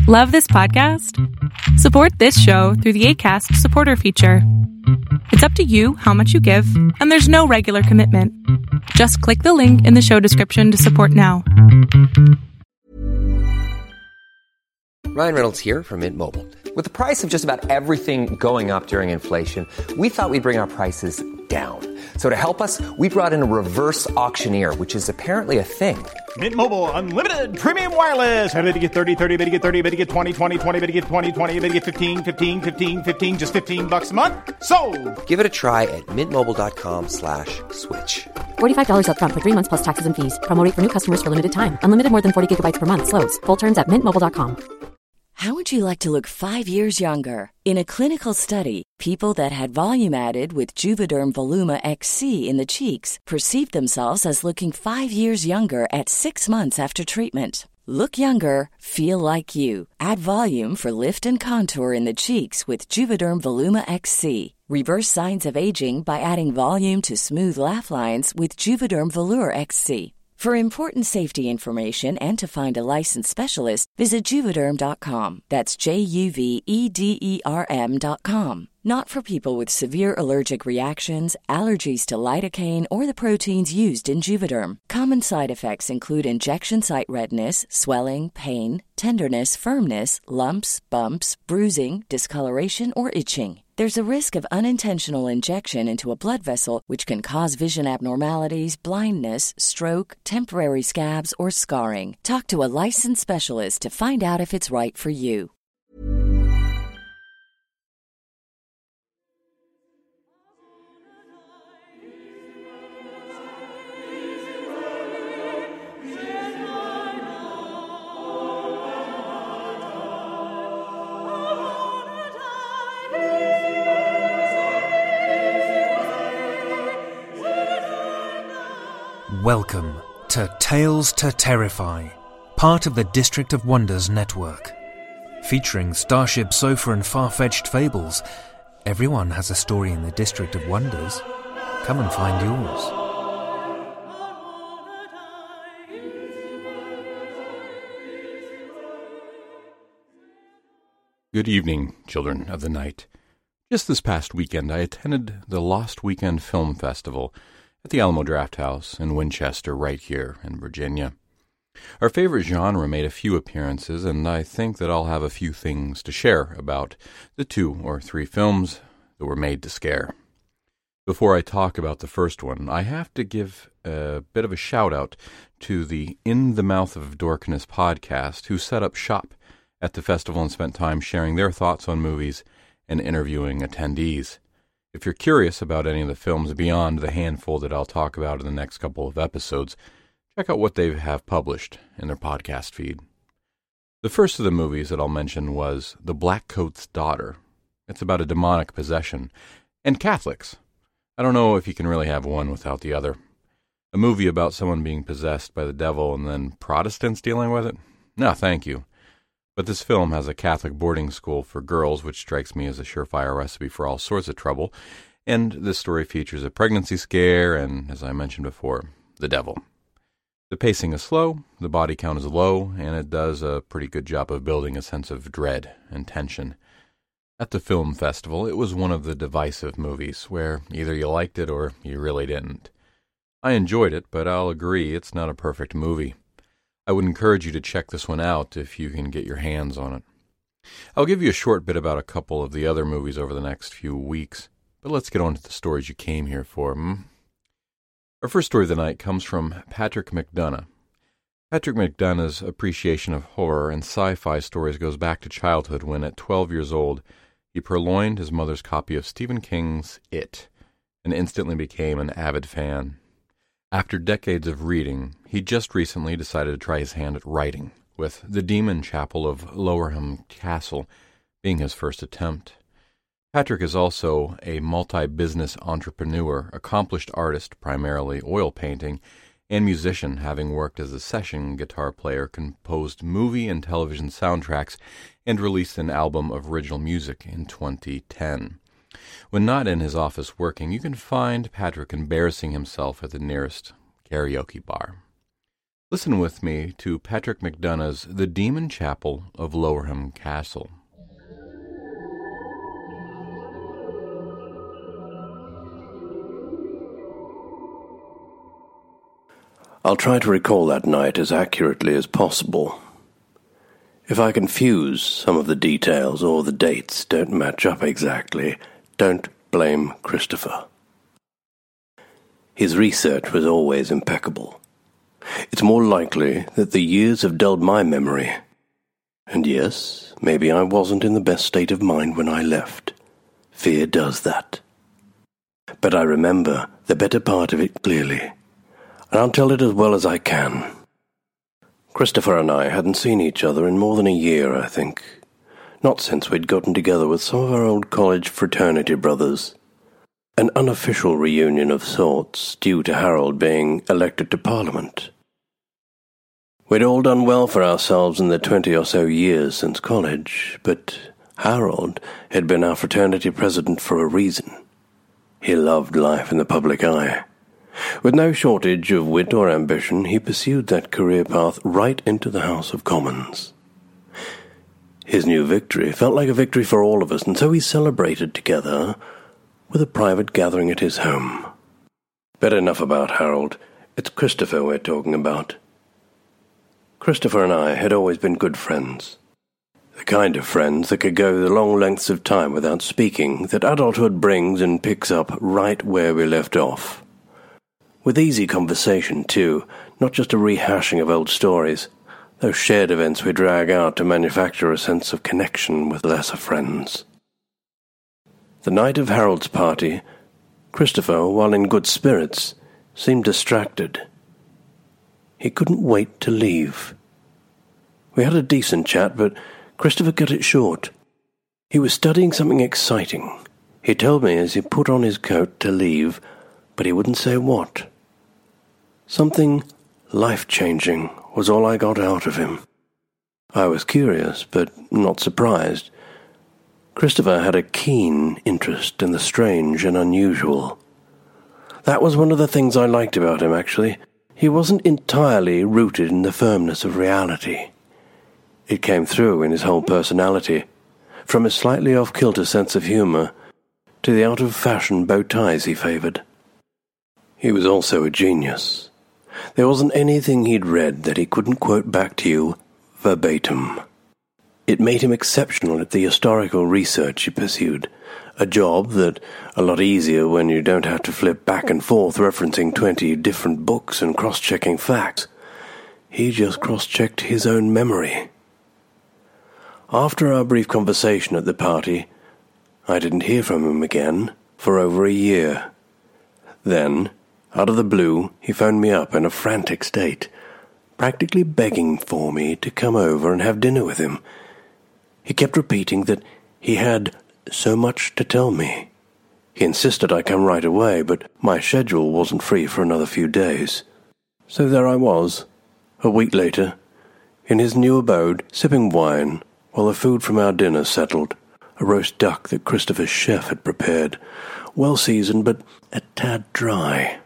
Love this podcast? Support this show through the Acast supporter feature. It's up to you how much you give, and there's no regular commitment. Just click the link in the show description to support now. Ryan Reynolds here from Mint Mobile. With the price of just about everything going up during inflation, we thought we'd bring our prices down. So to help us, we brought in a reverse auctioneer, which is apparently a thing. Mint Mobile Unlimited Premium Wireless. How to get 30, 30, bit to get 30, bit to get 20, 20, 20, bit to get 20, 20, bit to get 15, 15, 15, 15, just $15 a month? Sold! Give it a try at mintmobile.com/switch. $45 up front for 3 months plus taxes and fees. Promo rate for new customers for limited time. Unlimited more than 40 gigabytes per month. Slows full terms at mintmobile.com. How would you like to look 5 years younger? In a clinical study, people that had volume added with Juvederm Voluma XC in the cheeks perceived themselves as looking 5 years younger at 6 months after treatment. Look younger, feel like you. Add volume for lift and contour in the cheeks with Juvederm Voluma XC. Reverse signs of aging by adding volume to smooth laugh lines with Juvederm Volure XC. For important safety information and to find a licensed specialist, visit Juvederm.com. That's JUVEDERM.com. Not for people with severe allergic reactions, allergies to lidocaine, or the proteins used in Juvederm. Common side effects include injection site redness, swelling, pain, tenderness, firmness, lumps, bumps, bruising, discoloration, or itching. There's a risk of unintentional injection into a blood vessel, which can cause vision abnormalities, blindness, stroke, temporary scabs, or scarring. Talk to a licensed specialist to find out if it's right for you. Welcome to Tales to Terrify, part of the District of Wonders network. Featuring Starship Sofa and far-fetched fables, everyone has a story in the District of Wonders. Come and find yours. Good evening, children of the night. Just this past weekend, I attended the Lost Weekend Film Festival at the Alamo Drafthouse in Winchester, right here in Virginia. Our favorite genre made a few appearances, and I think that I'll have a few things to share about the 2 or 3 films that were made to scare. Before I talk about the first one, I have to give a bit of a shout-out to the In the Mouth of Dorcas podcast, who set up shop at the festival and spent time sharing their thoughts on movies and interviewing attendees. If you're curious about any of the films beyond the handful that I'll talk about in the next couple of episodes, check out what they have published in their podcast feed. The first of the movies that I'll mention was The Black Coat's Daughter. It's about a demonic possession, and Catholics. I don't know if you can really have one without the other. A movie about someone being possessed by the devil and then Protestants dealing with it? No, thank you. But this film has a Catholic boarding school for girls, which strikes me as a surefire recipe for all sorts of trouble. And this story features a pregnancy scare and, as I mentioned before, the devil. The pacing is slow, the body count is low, and it does a pretty good job of building a sense of dread and tension. At the film festival, it was one of the divisive movies, where either you liked it or you really didn't. I enjoyed it, but I'll agree it's not a perfect movie. I would encourage you to check this one out if you can get your hands on it. I'll give you a short bit about a couple of the other movies over the next few weeks, but let's get on to the stories you came here for. Our first story of the night comes from Patrick McDonough. Patrick McDonough's appreciation of horror and sci-fi stories goes back to childhood when, at 12 years old, he purloined his mother's copy of Stephen King's It and instantly became an avid fan. After decades of reading, he just recently decided to try his hand at writing, with The Demon Chapel of Lowerham Castle being his first attempt. Patrick is also a multi-business entrepreneur, accomplished artist, primarily oil painting, and musician, having worked as a session guitar player, composed movie and television soundtracks, and released an album of original music in 2010. When not in his office working, you can find Patrick embarrassing himself at the nearest karaoke bar. Listen with me to Patrick McDonagh's The Demon Chapel of Lowerham Castle. I'll try to recall that night as accurately as possible. If I confuse some of the details or the dates don't match up exactly, don't blame Christopher. His research was always impeccable. It's more likely that the years have dulled my memory. And yes, maybe I wasn't in the best state of mind when I left. Fear does that. But I remember the better part of it clearly, and I'll tell it as well as I can. Christopher and I hadn't seen each other in more than a year, I think. Not since we'd gotten together with some of our old college fraternity brothers. An unofficial reunion of sorts, due to Harold being elected to Parliament. We'd all done well for ourselves in the 20 or so years since college, but Harold had been our fraternity president for a reason. He loved life in the public eye. With no shortage of wit or ambition, he pursued that career path right into the House of Commons. His new victory felt like a victory for all of us, and so we celebrated together with a private gathering at his home. But enough about Harold. It's Christopher we're talking about. Christopher and I had always been good friends. The kind of friends that could go the long lengths of time without speaking that adulthood brings and picks up right where we left off. With easy conversation, too, not just a rehashing of old stories, those shared events we drag out to manufacture a sense of connection with lesser friends. The night of Harold's party, Christopher, while in good spirits, seemed distracted. He couldn't wait to leave. We had a decent chat, but Christopher cut it short. He was studying something exciting. He told me as he put on his coat to leave, but he wouldn't say what. Something life-changing was all I got out of him. I was curious, but not surprised. Christopher had a keen interest in the strange and unusual. That was one of the things I liked about him, actually. He wasn't entirely rooted in the firmness of reality. It came through in his whole personality, from his slightly off-kilter sense of humor to the out-of-fashion bow ties he favored. He was also a genius. There wasn't anything he'd read that he couldn't quote back to you verbatim. It made him exceptional at the historical research he pursued, a job that a lot easier when you don't have to flip back and forth referencing 20 different books and cross-checking facts. He just cross-checked his own memory. After our brief conversation at the party, I didn't hear from him again for over a year. Then, out of the blue, he phoned me up in a frantic state, practically begging for me to come over and have dinner with him. He kept repeating that he had so much to tell me. He insisted I come right away, but my schedule wasn't free for another few days. So there I was, a week later, in his new abode, sipping wine, while the food from our dinner settled, a roast duck that Christopher's chef had prepared, well-seasoned but a tad dry.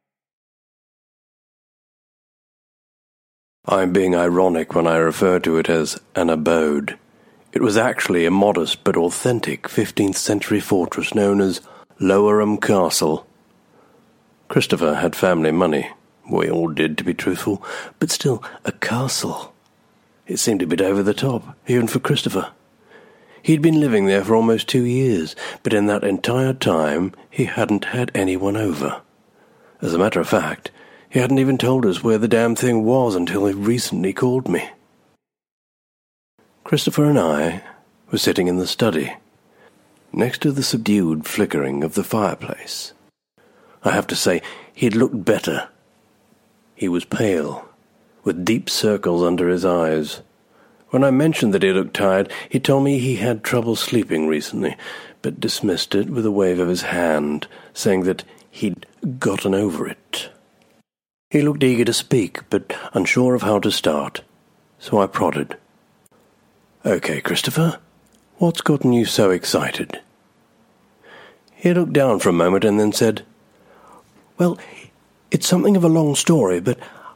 I'm being ironic when I refer to it as an abode. It was actually a modest but authentic 15th century fortress known as Lowerham Castle. Christopher had family money. We all did, to be truthful, but still, a castle. It seemed a bit over the top, even for Christopher. He'd been living there for almost 2 years, but in that entire time he hadn't had anyone over. As a matter of fact, he hadn't even told us where the damn thing was until he recently called me. Christopher and I were sitting in the study, next to the subdued flickering of the fireplace. I have to say, he'd looked better. He was pale, with deep circles under his eyes. When I mentioned that he looked tired, he told me he had trouble sleeping recently, but dismissed it with a wave of his hand, saying that he'd gotten over it. He looked eager to speak, but unsure of how to start, so I prodded. "Okay, Christopher, what's gotten you so excited?" He looked down for a moment and then said, "Well, it's something of a long story, but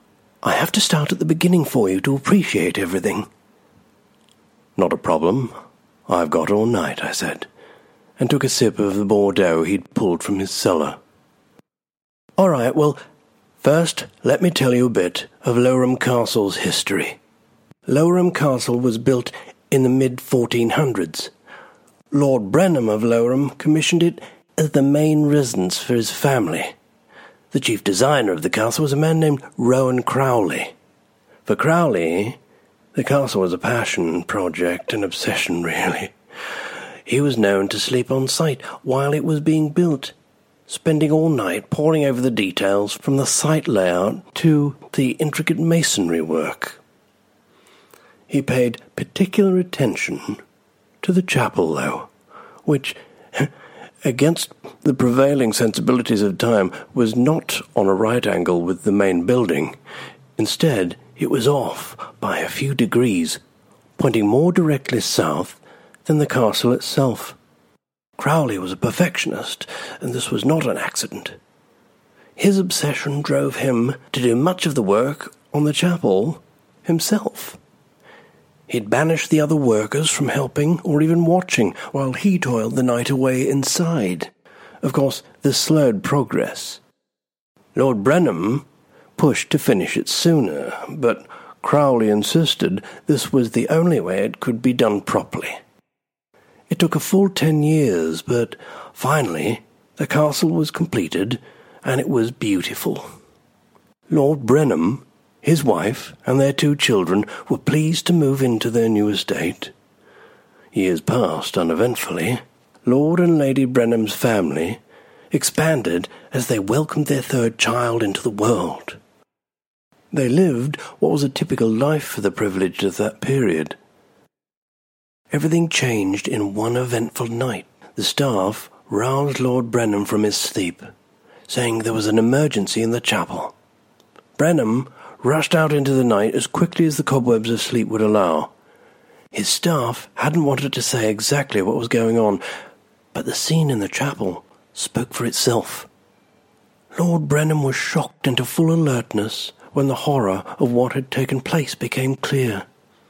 I have to start at the beginning for you to appreciate everything." "Not a problem. I've got all night," I said, and took a sip of the Bordeaux he'd pulled from his cellar. "All right, well, first let me tell you a bit of Lowerham Castle's history. Lowerham Castle was built in the mid-1400s. Lord Brenham of Lowerham commissioned it as the main residence for his family. The chief designer of the castle was a man named Rowan Crowley. For Crowley, the castle was a passion project, an obsession really. He was known to sleep on site while it was being built, spending all night poring over the details from the site layout to the intricate masonry work. He paid particular attention to the chapel, though, which, against the prevailing sensibilities of time, was not on a right angle with the main building. Instead, it was off by a few degrees, pointing more directly south than the castle itself. Crowley was a perfectionist, and this was not an accident. His obsession drove him to do much of the work on the chapel himself. He'd banish the other workers from helping or even watching while he toiled the night away inside. Of course, this slowed progress. Lord Brenham pushed to finish it sooner, but Crowley insisted this was the only way it could be done properly. It took a full 10 years, but finally the castle was completed, and it was beautiful. Lord Brenham, his wife, and their 2 children were pleased to move into their new estate. Years passed uneventfully. Lord and Lady Brenham's family expanded as they welcomed their 3rd child into the world. They lived what was a typical life for the privileged of that period. Everything changed in one eventful night. The staff roused Lord Brenham from his sleep, saying there was an emergency in the chapel. Brenham rushed out into the night as quickly as the cobwebs of sleep would allow. His staff hadn't wanted to say exactly what was going on, but the scene in the chapel spoke for itself. Lord Brenham was shocked into full alertness when the horror of what had taken place became clear.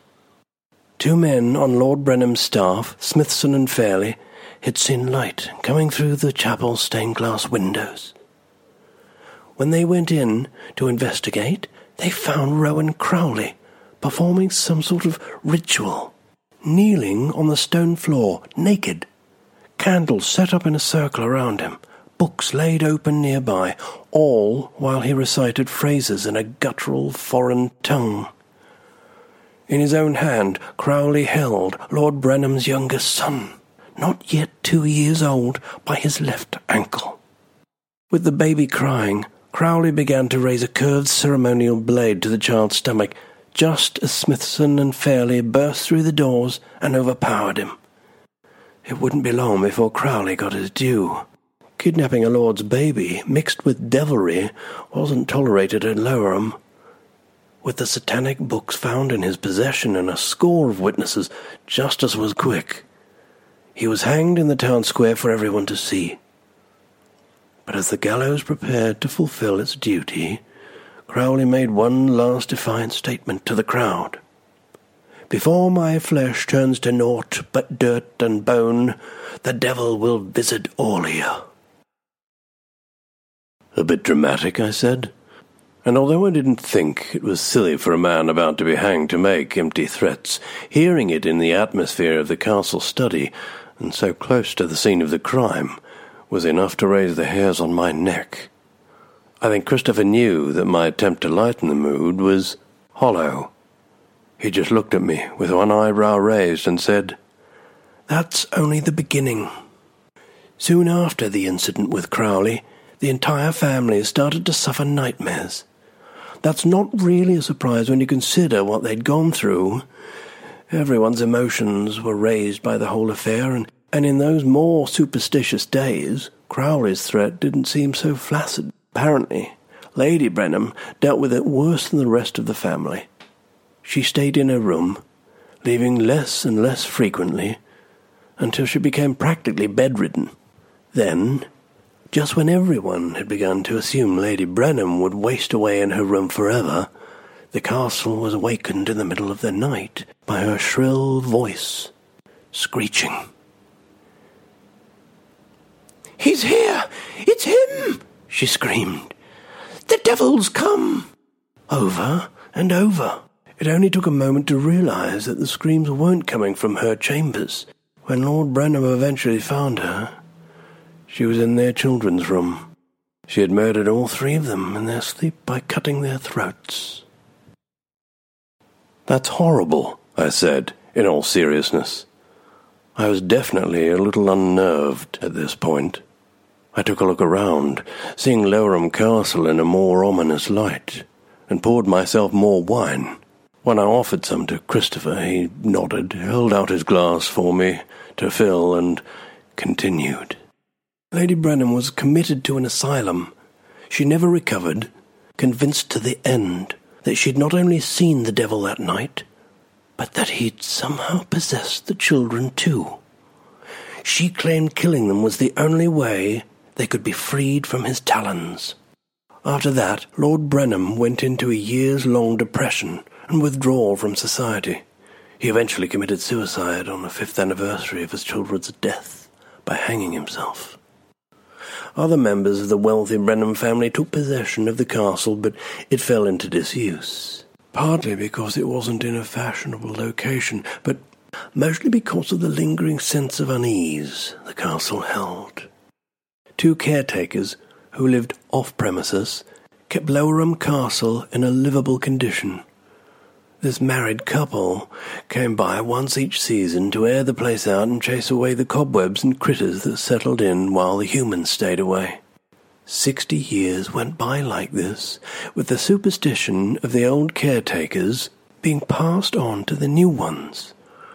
2 men on Lord Brenham's staff, Smithson and Fairley, had seen light coming through the chapel's stained-glass windows. When they went in to investigate, they found Rowan Crowley performing some sort of ritual, kneeling on the stone floor, naked, candles set up in a circle around him, books laid open nearby, all while he recited phrases in a guttural foreign tongue. In his own hand, Crowley held Lord Brenham's youngest son, not yet 2 years old, by his left ankle. With the baby crying, Crowley began to raise a curved ceremonial blade to the child's stomach, just as Smithson and Fairley burst through the doors and overpowered him. It wouldn't be long before Crowley got his due. Kidnapping a lord's baby, mixed with devilry, wasn't tolerated at Lowerham. With the satanic books found in his possession and a score of witnesses, justice was quick. He was hanged in the town square for everyone to see. But as the gallows prepared to fulfill its duty, Crowley made one last defiant statement to the crowd. "Before my flesh turns to naught but dirt and bone, the devil will visit all here." "A bit dramatic," I said. And although I didn't think it was silly for a man about to be hanged to make empty threats, hearing it in the atmosphere of the castle study, and so close to the scene of the crime, was enough to raise the hairs on my neck. I think Christopher knew that my attempt to lighten the mood was hollow. He just looked at me with one eyebrow raised and said, "That's only the beginning." Soon after the incident with Crowley, the entire family started to suffer nightmares. That's not really a surprise when you consider what they'd gone through. Everyone's emotions were raised by the whole affair, and in those more superstitious days, Crowley's threat didn't seem so flaccid. Apparently, Lady Brenham dealt with it worse than the rest of the family. She stayed in her room, leaving less and less frequently, until she became practically bedridden. Then, just when everyone had begun to assume Lady Brenham would waste away in her room forever, the castle was awakened in the middle of the night by her shrill voice, screeching. "He's here! It's him!" she screamed. "The devil's come!" Over and over. It only took a moment to realize that the screams weren't coming from her chambers. When Lord Brenham eventually found her, she was in their children's room. She had murdered all 3 of them in their sleep by cutting their throats. "That's horrible," I said, in all seriousness. I was definitely a little unnerved at this point. I took a look around, seeing Lowerham Castle in a more ominous light, and poured myself more wine. When I offered some to Christopher, he nodded, held out his glass for me to fill, and continued. Lady Brenham was committed to an asylum. She never recovered, convinced to the end that she'd not only seen the devil that night, but that he'd somehow possessed the children too. She claimed killing them was the only way they could be freed from his talons. After that, Lord Brenham went into a years-long depression and withdrawal from society. He eventually committed suicide on the 5th anniversary of his children's death by hanging himself. Other members of the wealthy Brenham family took possession of the castle, but it fell into disuse, partly because it wasn't in a fashionable location, but mostly because of the lingering sense of unease the castle held. 2 caretakers who lived off-premises kept Lowerham Castle in a livable condition. This married couple came by once each season to air the place out and chase away the cobwebs and critters that settled in while the humans stayed away. 60 years went by like this, with the superstition of the old caretakers being passed on to the new ones.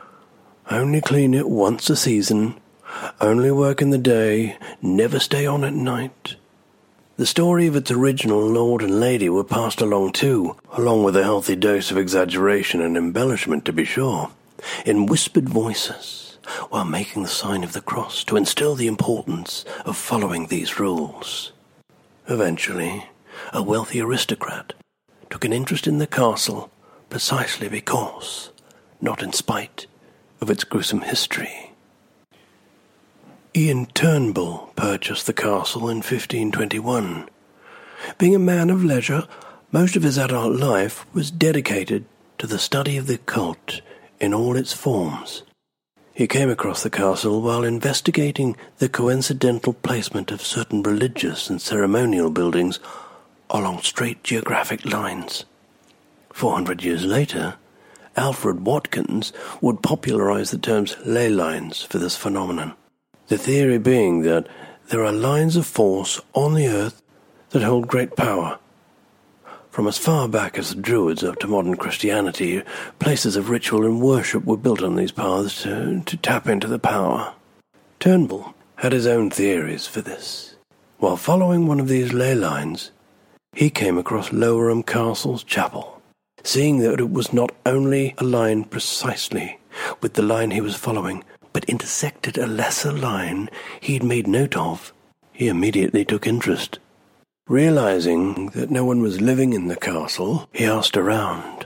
Only clean it once a season, only work in the day, never stay on at night. The story of its original lord and lady were passed along too, along with a healthy dose of exaggeration and embellishment to be sure, in whispered voices, while making the sign of the cross to instill the importance of following these rules. Eventually, a wealthy aristocrat took an interest in the castle precisely because, not in spite of its gruesome history. Ian Turnbull purchased the castle in 1521. Being a man of leisure, most of his adult life was dedicated to the study of the occult in all its forms. He came across the castle while investigating the coincidental placement of certain religious and ceremonial buildings along straight geographic lines. 400 years later, Alfred Watkins would popularize the terms ley lines for this phenomenon. The theory being that there are lines of force on the earth that hold great power. From as far back as the Druids up to modern Christianity, places of ritual and worship were built on these paths to tap into the power. Turnbull had his own theories for this. While following one of these ley lines, he came across Lowerham Castle's chapel. Seeing that it was not only aligned precisely with the line he was following, but intersected a lesser line he'd made note of, he immediately took interest. Realizing that no one was living in the castle, he asked around.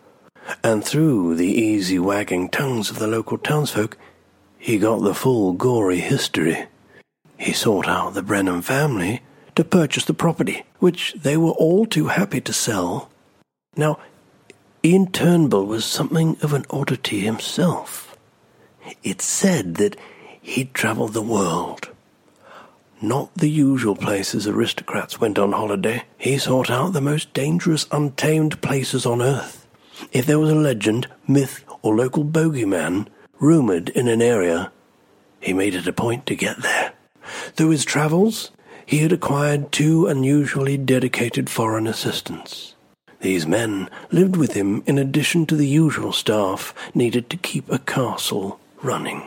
And through the easy wagging tongues of the local townsfolk, he got the full gory history. He sought out the Brenham family to purchase the property, which they were all too happy to sell. Now, Ian Turnbull was something of an oddity himself. It's said that he'd travelled the world. Not the usual places aristocrats went on holiday. He sought out the most dangerous, untamed places on earth. If there was a legend, myth, or local bogeyman rumoured in an area, he made it a point to get there. Through his travels, he had acquired 2 unusually dedicated foreign assistants. These men lived with him in addition to the usual staff needed to keep a castle running.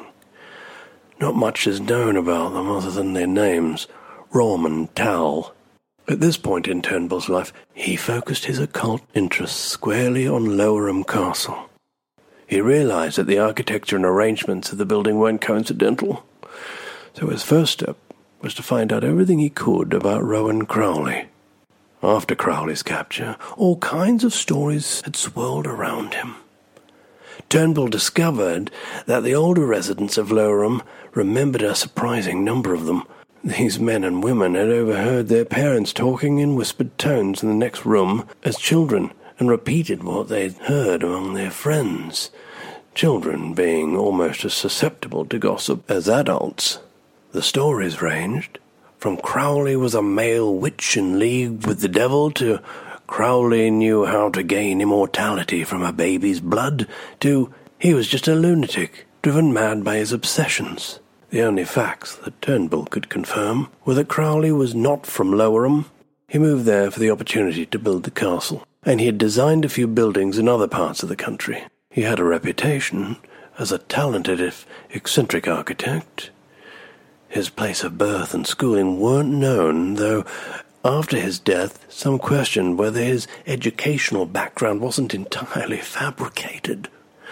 Not much is known about them other than their names, Rom and Tal. At this point in Turnbull's life, he focused his occult interests squarely on Lowerham Castle. He realized that the architecture and arrangements of the building weren't coincidental, so his first step was to find out everything he could about Rowan Crowley. After Crowley's capture, all kinds of stories had swirled around him. Turnbull discovered that the older residents of Loweram remembered a surprising number of them. These men and women had overheard their parents talking in whispered tones in the next room as children and repeated what they'd heard among their friends, children being almost as susceptible to gossip as adults. The stories ranged from Crowley was a male witch in league with the devil to Crowley knew how to gain immortality from a baby's blood to he was just a lunatic driven mad by his obsessions. The only facts that Turnbull could confirm were that Crowley was not from Loweram. He moved there for the opportunity to build the castle, and he had designed a few buildings in other parts of the country. He had a reputation as a talented if eccentric architect. His place of birth and schooling weren't known, though after his death some questioned whether his educational background wasn't entirely fabricated.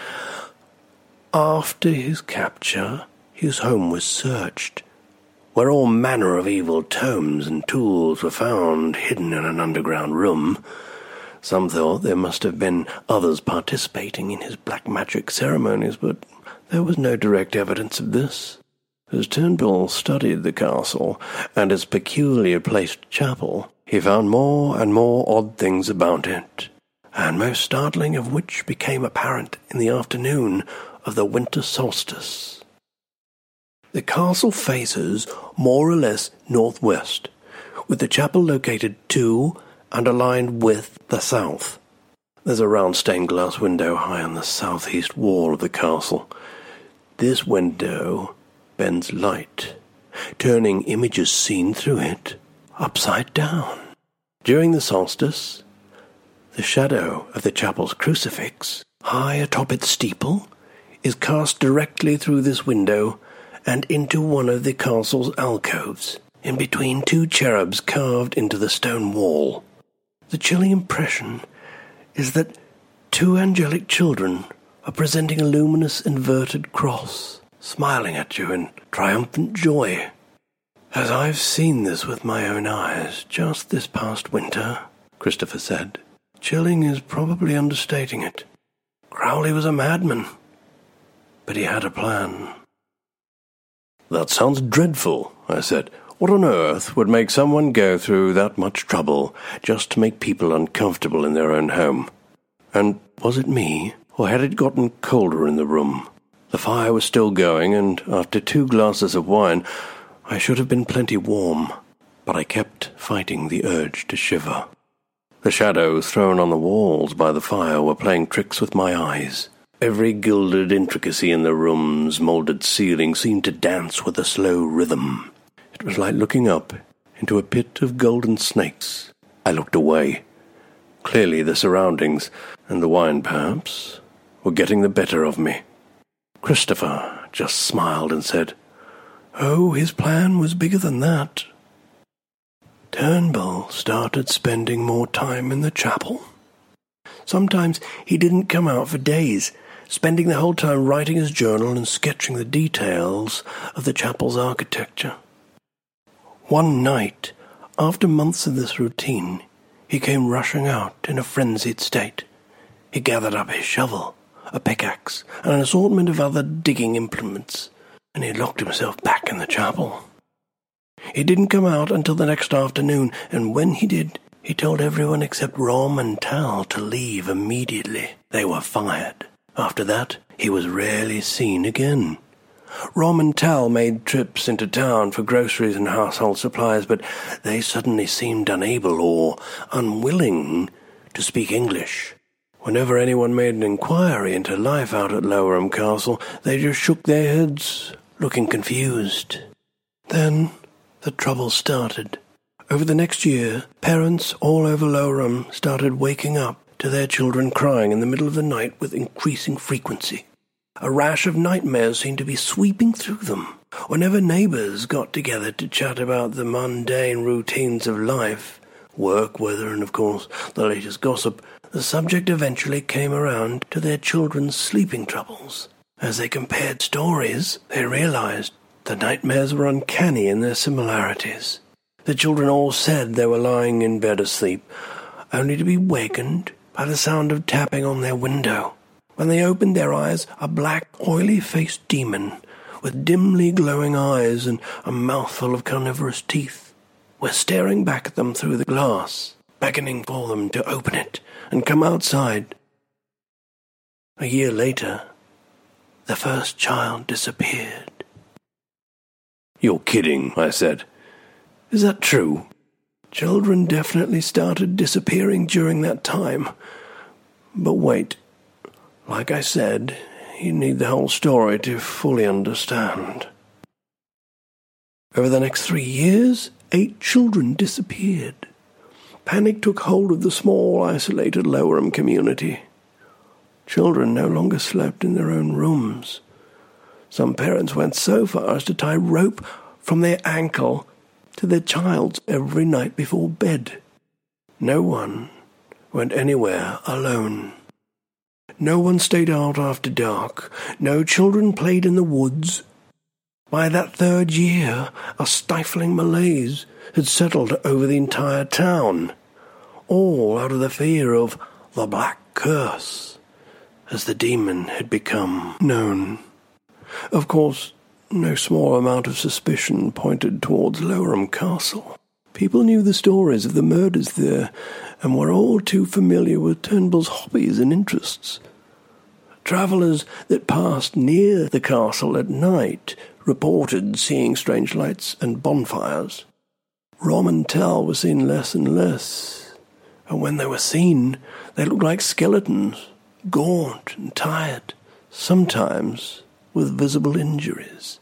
After his capture, his home was searched, where all manner of evil tomes and tools were found hidden in an underground room. Some thought there must have been others participating in his black magic ceremonies, but there was no direct evidence of this. As Turnbull studied the castle and its peculiarly placed chapel, he found more and more odd things about it, and most startling of which became apparent in the afternoon of the winter solstice. The castle faces more or less northwest, with the chapel located to and aligned with the south. There's a round stained glass window high on the southeast wall of the castle. This window bends light, turning images seen through it upside down. During the solstice, the shadow of the chapel's crucifix, high atop its steeple, is cast directly through this window and into one of the castle's alcoves, in between two cherubs carved into the stone wall. The chilling impression is that two angelic children are presenting a luminous inverted cross, smiling at you in triumphant joy. As I've seen this with my own eyes just this past winter, Christopher said, chilling is probably understating it. Crowley was a madman, but he had a plan. That sounds dreadful, I said. What on earth would make someone go through that much trouble just to make people uncomfortable in their own home? And was it me, or had it gotten colder in the room? The fire was still going, and after 2 glasses of wine, I should have been plenty warm, but I kept fighting the urge to shiver. The shadows thrown on the walls by the fire were playing tricks with my eyes. Every gilded intricacy in the room's moulded ceiling seemed to dance with a slow rhythm. It was like looking up into a pit of golden snakes. I looked away. Clearly the surroundings, and the wine perhaps, were getting the better of me. Christopher just smiled and said, "Oh, his plan was bigger than that." Turnbull started spending more time in the chapel. Sometimes he didn't come out for days, spending the whole time writing his journal and sketching the details of the chapel's architecture. One night, after months of this routine, he came rushing out in a frenzied state. He gathered up his shovel, a pickaxe, and an assortment of other digging implements, and he locked himself back in the chapel. He didn't come out until the next afternoon, and when he did, he told everyone except Rom and Tal to leave immediately. They were fired. After that, he was rarely seen again. Rom and Tal made trips into town for groceries and household supplies, but they suddenly seemed unable or unwilling to speak English. Whenever anyone made an inquiry into life out at Loweram Castle, they just shook their heads, looking confused. Then the trouble started. Over the next year, parents all over Loweram started waking up to their children crying in the middle of the night with increasing frequency. A rash of nightmares seemed to be sweeping through them. Whenever neighbours got together to chat about the mundane routines of life, work, weather, and of course the latest gossip, the subject eventually came around to their children's sleeping troubles. As they compared stories, they realized the nightmares were uncanny in their similarities. The children all said they were lying in bed asleep, only to be wakened by the sound of tapping on their window. When they opened their eyes, a black, oily-faced demon with dimly glowing eyes and a mouthful of carnivorous teeth was staring back at them through the glass, beckoning for them to open it and come outside. A year later, the first child disappeared. "You're kidding," I said. "Is that true?" "Children definitely started disappearing during that time. But wait, like I said, you need the whole story to fully understand." Over the next 3 years, 8 children disappeared. Panic took hold of the small, isolated Lowerham community. Children no longer slept in their own rooms. Some parents went so far as to tie rope from their ankle to their child's every night before bed. No one went anywhere alone. No one stayed out after dark. No children played in the woods. By that 3rd year, a stifling malaise had settled over the entire town, all out of the fear of the Black Curse, as the demon had become known. Of course, no small amount of suspicion pointed towards Lowerham Castle. People knew the stories of the murders there, and were all too familiar with Turnbull's hobbies and interests. Travellers that passed near the castle at night reported seeing strange lights and bonfires. Rom and Tal were seen less and less, and when they were seen, they looked like skeletons, gaunt and tired, sometimes with visible injuries.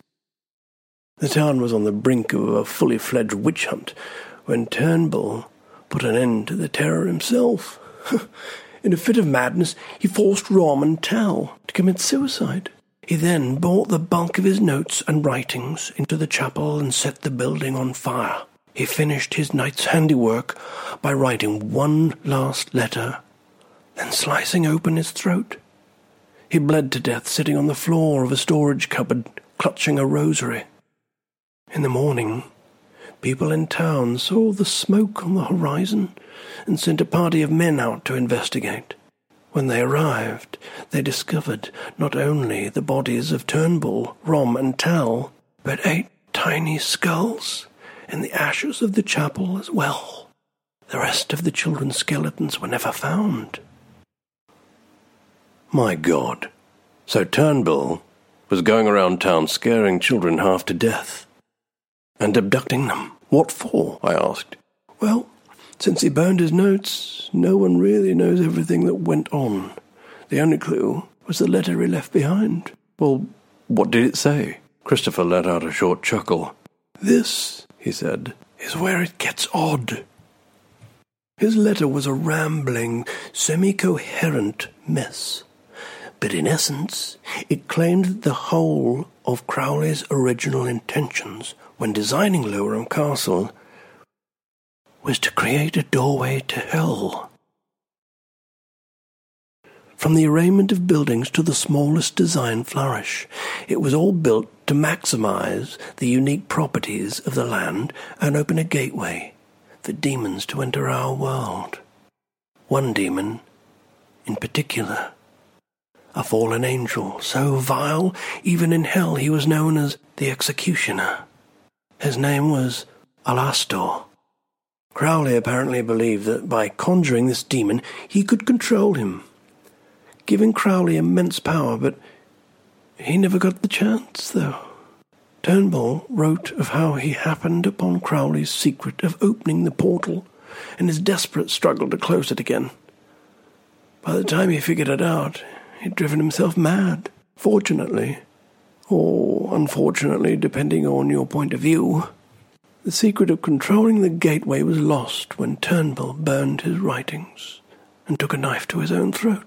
The town was on the brink of a fully fledged witch hunt when Turnbull put an end to the terror himself. In a fit of madness, he forced Rom and Tal to commit suicide. He then brought the bulk of his notes and writings into the chapel and set the building on fire. He finished his night's handiwork by writing one last letter, then slicing open his throat. He bled to death sitting on the floor of a storage cupboard, clutching a rosary. In the morning, people in town saw the smoke on the horizon and sent a party of men out to investigate. When they arrived, they discovered not only the bodies of Turnbull, Rom and Tal, but 8 tiny skulls in the ashes of the chapel as well. The rest of the children's skeletons were never found. My God, so Turnbull was going around town scaring children half to death and abducting them. What for? I asked. Well, since he burned his notes, no one really knows everything that went on. The only clue was the letter he left behind. Well, what did it say? Christopher let out a short chuckle. This, he said, is where it gets odd. His letter was a rambling, semi-coherent mess. But in essence, it claimed the whole of Crowley's original intentions when designing Lowerham Castle was to create a doorway to hell. From the arrangement of buildings to the smallest design flourish, it was all built to maximize the unique properties of the land and open a gateway for demons to enter our world. One demon in particular, a fallen angel, so vile, even in hell he was known as the Executioner. His name was Alastor. Crowley apparently believed that by conjuring this demon, he could control him, giving Crowley immense power, but he never got the chance, though. Turnbull wrote of how he happened upon Crowley's secret of opening the portal and his desperate struggle to close it again. By the time he figured it out, he'd driven himself mad. Fortunately, or unfortunately, depending on your point of view, the secret of controlling the gateway was lost when Turnbull burned his writings and took a knife to his own throat.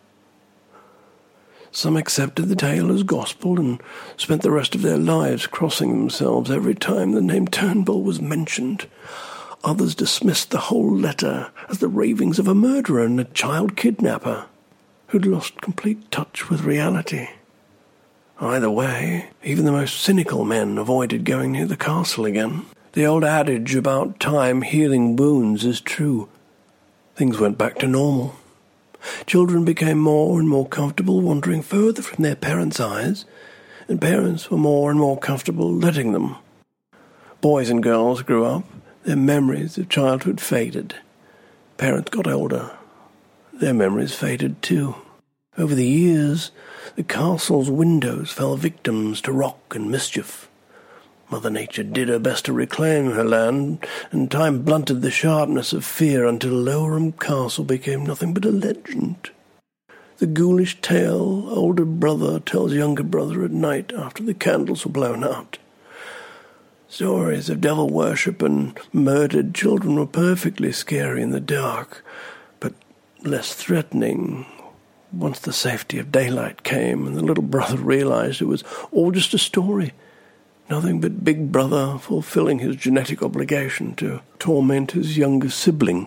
Some accepted the tale as gospel and spent the rest of their lives crossing themselves every time the name Turnbull was mentioned. Others dismissed the whole letter as the ravings of a murderer and a child kidnapper who'd lost complete touch with reality. Either way, even the most cynical men avoided going near the castle again. The old adage about time healing wounds is true. Things went back to normal. Children became more and more comfortable wandering further from their parents' eyes, and parents were more and more comfortable letting them. Boys and girls grew up, their memories of childhood faded. Parents got older, their memories faded too. Over the years, the castle's windows fell victims to rock and mischief. Mother Nature did her best to reclaim her land, and time blunted the sharpness of fear until Lowerham Castle became nothing but a legend. The ghoulish tale older brother tells younger brother at night after the candles were blown out. Stories of devil worship and murdered children were perfectly scary in the dark, but less threatening once the safety of daylight came and the little brother realized it was all just a story. Nothing but Big Brother fulfilling his genetic obligation to torment his younger sibling.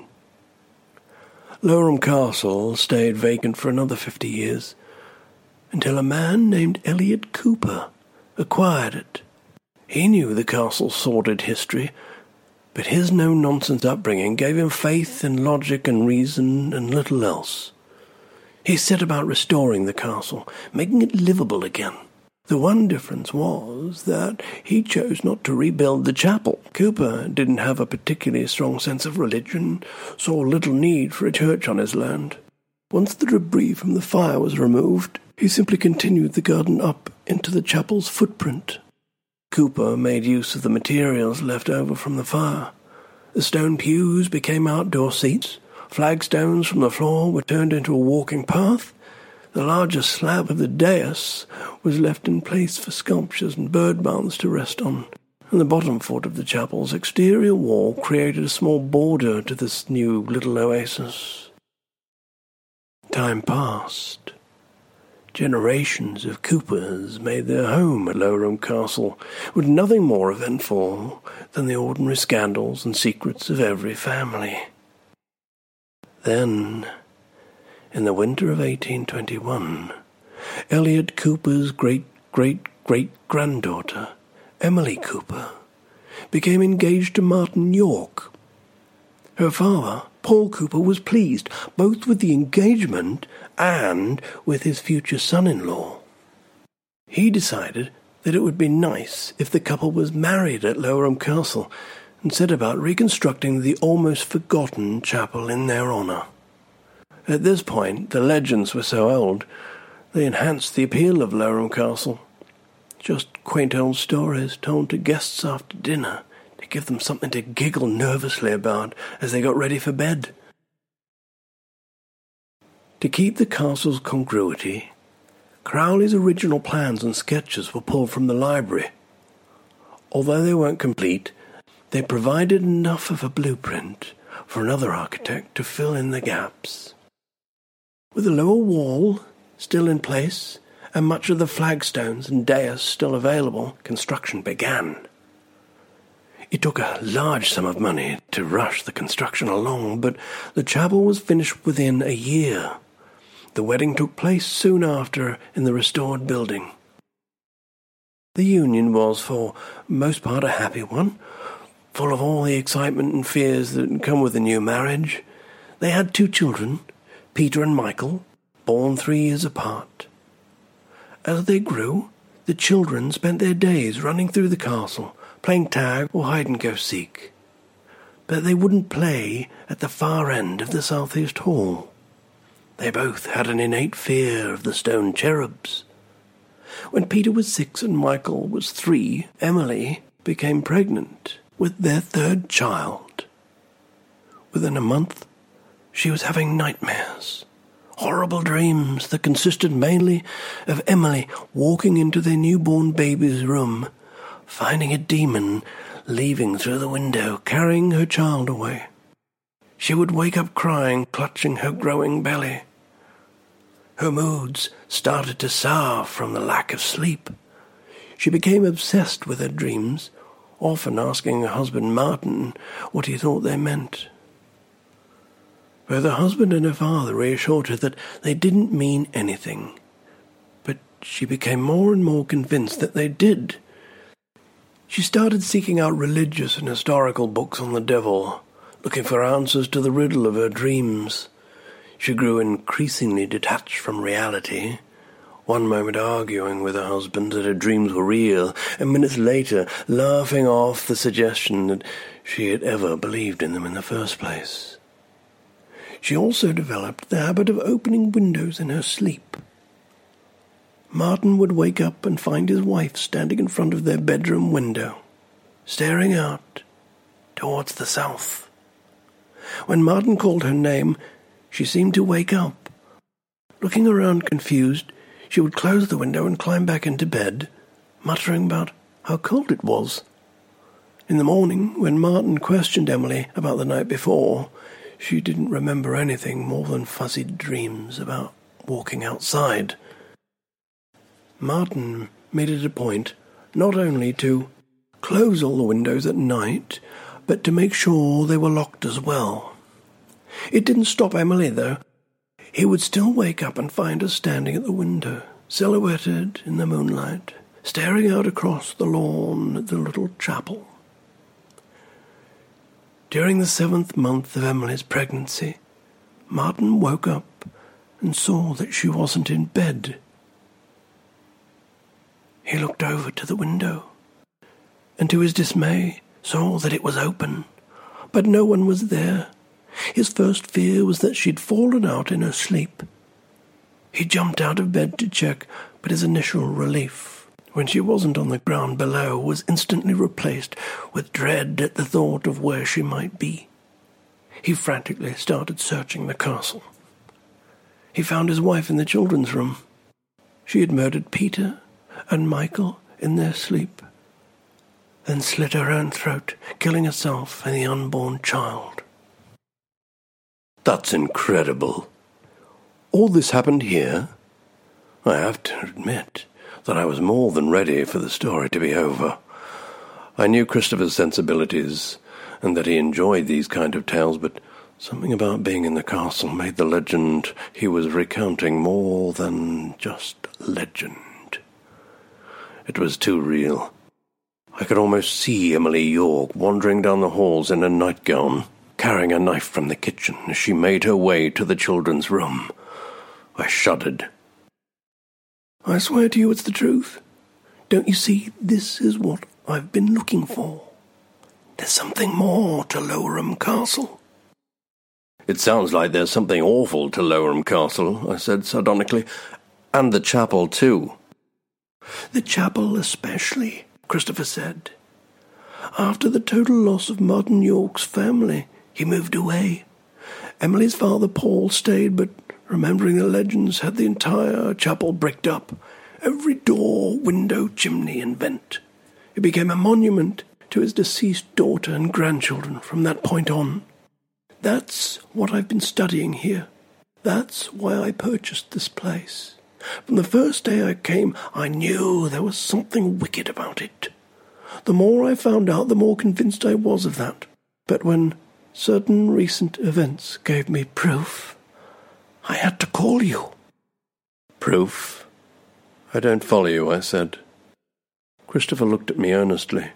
Lowerham Castle stayed vacant for another 50 years, until a man named Elliot Cooper acquired it. He knew the castle's sordid history, but his no-nonsense upbringing gave him faith in logic and reason and little else. He set about restoring the castle, making it livable again. The one difference was that he chose not to rebuild the chapel. Cooper didn't have a particularly strong sense of religion, saw little need for a church on his land. Once the debris from the fire was removed, he simply continued the garden up into the chapel's footprint. Cooper made use of the materials left over from the fire. The stone pews became outdoor seats, flagstones from the floor were turned into a walking path. The larger slab of the dais was left in place for sculptures and bird baths to rest on, and the bottom foot of the chapel's exterior wall created a small border to this new little oasis. Time passed. Generations of Coopers made their home at Lowerham Castle, with nothing more eventful than the ordinary scandals and secrets of every family. Then, in the winter of 1821, Elliot Cooper's great-great-great-granddaughter, Emily Cooper, became engaged to Martin York. Her father, Paul Cooper, was pleased both with the engagement and with his future son-in-law. He decided that it would be nice if the couple was married at Lowerham Castle and set about reconstructing the almost forgotten chapel in their honour. At this point, the legends were so old, they enhanced the appeal of Lowerham Castle. Just quaint old stories told to guests after dinner to give them something to giggle nervously about as they got ready for bed. To keep the castle's congruity, Crowley's original plans and sketches were pulled from the library. Although they weren't complete, they provided enough of a blueprint for another architect to fill in the gaps. With the lower wall still in place and much of the flagstones and dais still available, construction began. It took a large sum of money to rush the construction along, but the chapel was finished within a year. The wedding took place soon after in the restored building. The union was, for most part, a happy one, full of all the excitement and fears that come with a new marriage. They had 2 children, Peter and Michael, born 3 years apart. As they grew, the children spent their days running through the castle, playing tag or hide-and-go-seek. But they wouldn't play at the far end of the southeast hall. They both had an innate fear of the stone cherubs. When Peter was 6 and Michael was 3, Emily became pregnant with their 3rd child. Within a month, she was having nightmares, horrible dreams that consisted mainly of Emily walking into their newborn baby's room, finding a demon leaving through the window, carrying her child away. She would wake up crying, clutching her growing belly. Her moods started to sour from the lack of sleep. She became obsessed with her dreams, often asking her husband Martin what he thought they meant. Both her husband and her father reassured her that they didn't mean anything, but she became more and more convinced that they did. She started seeking out religious and historical books on the devil, looking for answers to the riddle of her dreams. She grew increasingly detached from reality, one moment arguing with her husband that her dreams were real, and minutes later laughing off the suggestion that she had ever believed in them in the first place. She also developed the habit of opening windows in her sleep. Martin would wake up and find his wife standing in front of their bedroom window, staring out towards the south. When Martin called her name, she seemed to wake up. Looking around confused, she would close the window and climb back into bed, muttering about how cold it was. In the morning, when Martin questioned Emily about the night before, she didn't remember anything more than fuzzy dreams about walking outside. Martin made it a point not only to close all the windows at night, but to make sure they were locked as well. It didn't stop Emily, though. He would still wake up and find her standing at the window, silhouetted in the moonlight, staring out across the lawn at the little chapel. During the 7th month of Emily's pregnancy, Martin woke up and saw that she wasn't in bed. He looked over to the window, and to his dismay saw that it was open, but no one was there. His first fear was that she'd fallen out in her sleep. He jumped out of bed to check, but his initial relief, when she wasn't on the ground below, was instantly replaced with dread at the thought of where she might be. He frantically started searching the castle. He found his wife in the children's room. She had murdered Peter and Michael in their sleep, then slit her own throat, killing herself and the unborn child. That's incredible. All this happened here? I have to admit that I was more than ready for the story to be over. I knew Christopher's sensibilities and that he enjoyed these kind of tales, but something about being in the castle made the legend he was recounting more than just legend. It was too real. I could almost see Emily York wandering down the halls in a nightgown, carrying a knife from the kitchen as she made her way to the children's room. I shuddered. I swear to you it's the truth. Don't you see, this is what I've been looking for. There's something more to Lowerham Castle. It sounds like there's something awful to Lowerham Castle, I said sardonically. And the chapel too. The chapel especially, Christopher said. After the total loss of Martin York's family, he moved away. Emily's father, Paul, stayed, but remembering the legends, had the entire chapel bricked up. Every door, window, chimney, and vent. It became a monument to his deceased daughter and grandchildren from that point on. That's what I've been studying here. That's why I purchased this place. From the first day I came, I knew there was something wicked about it. The more I found out, the more convinced I was of that. But when certain recent events gave me proof, I had to call you. Proof? I don't follow you, I said. Christopher looked at me earnestly.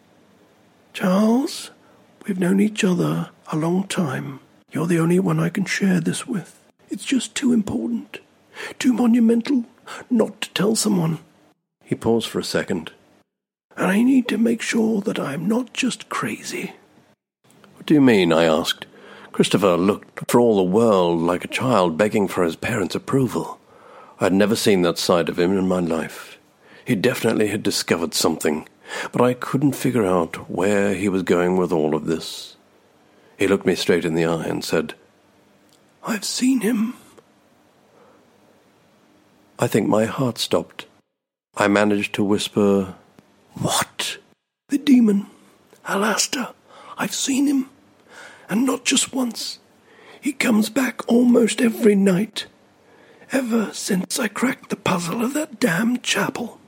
Charles, we've known each other a long time. You're the only one I can share this with. It's just too important. Too monumental not to tell someone. He paused for a second. And I need to make sure that I'm not just crazy. What do you mean? I asked. Christopher looked for all the world like a child begging for his parents' approval. I'd never seen that side of him in my life. He definitely had discovered something, but I couldn't figure out where he was going with all of this. He looked me straight in the eye and said, I've seen him. I think my heart stopped. I managed to whisper, What? The demon, Alastair. I've seen him. And not just once. He comes back almost every night. Ever since I cracked the puzzle of that damned chapel.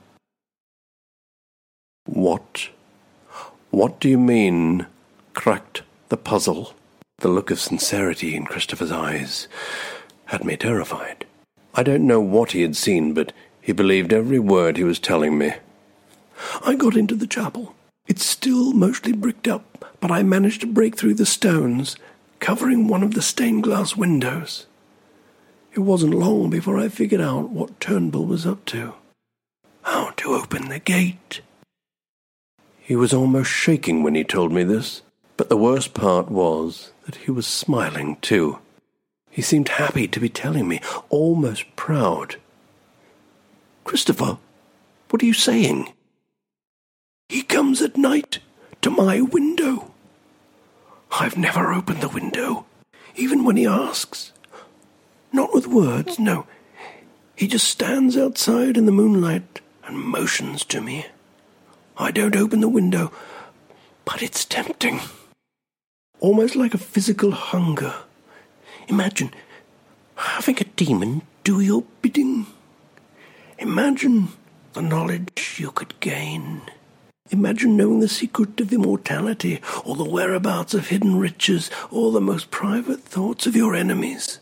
What? What do you mean, cracked the puzzle? The look of sincerity in Christopher's eyes had me terrified. I don't know what he had seen, but he believed every word he was telling me. I got into the chapel. It's still mostly bricked up, but I managed to break through the stones, covering one of the stained glass windows. It wasn't long before I figured out what Turnbull was up to. How to open the gate. He was almost shaking when he told me this, but the worst part was that he was smiling too. He seemed happy to be telling me, almost proud. "Christopher, what are you saying?" "He comes at night to my window. I've never opened the window, even when he asks. Not with words, no. He just stands outside in the moonlight and motions to me. I don't open the window, but it's tempting. Almost like a physical hunger. Imagine having a demon do your bidding. Imagine the knowledge you could gain. Imagine knowing the secret of immortality, or the whereabouts of hidden riches, or the most private thoughts of your enemies.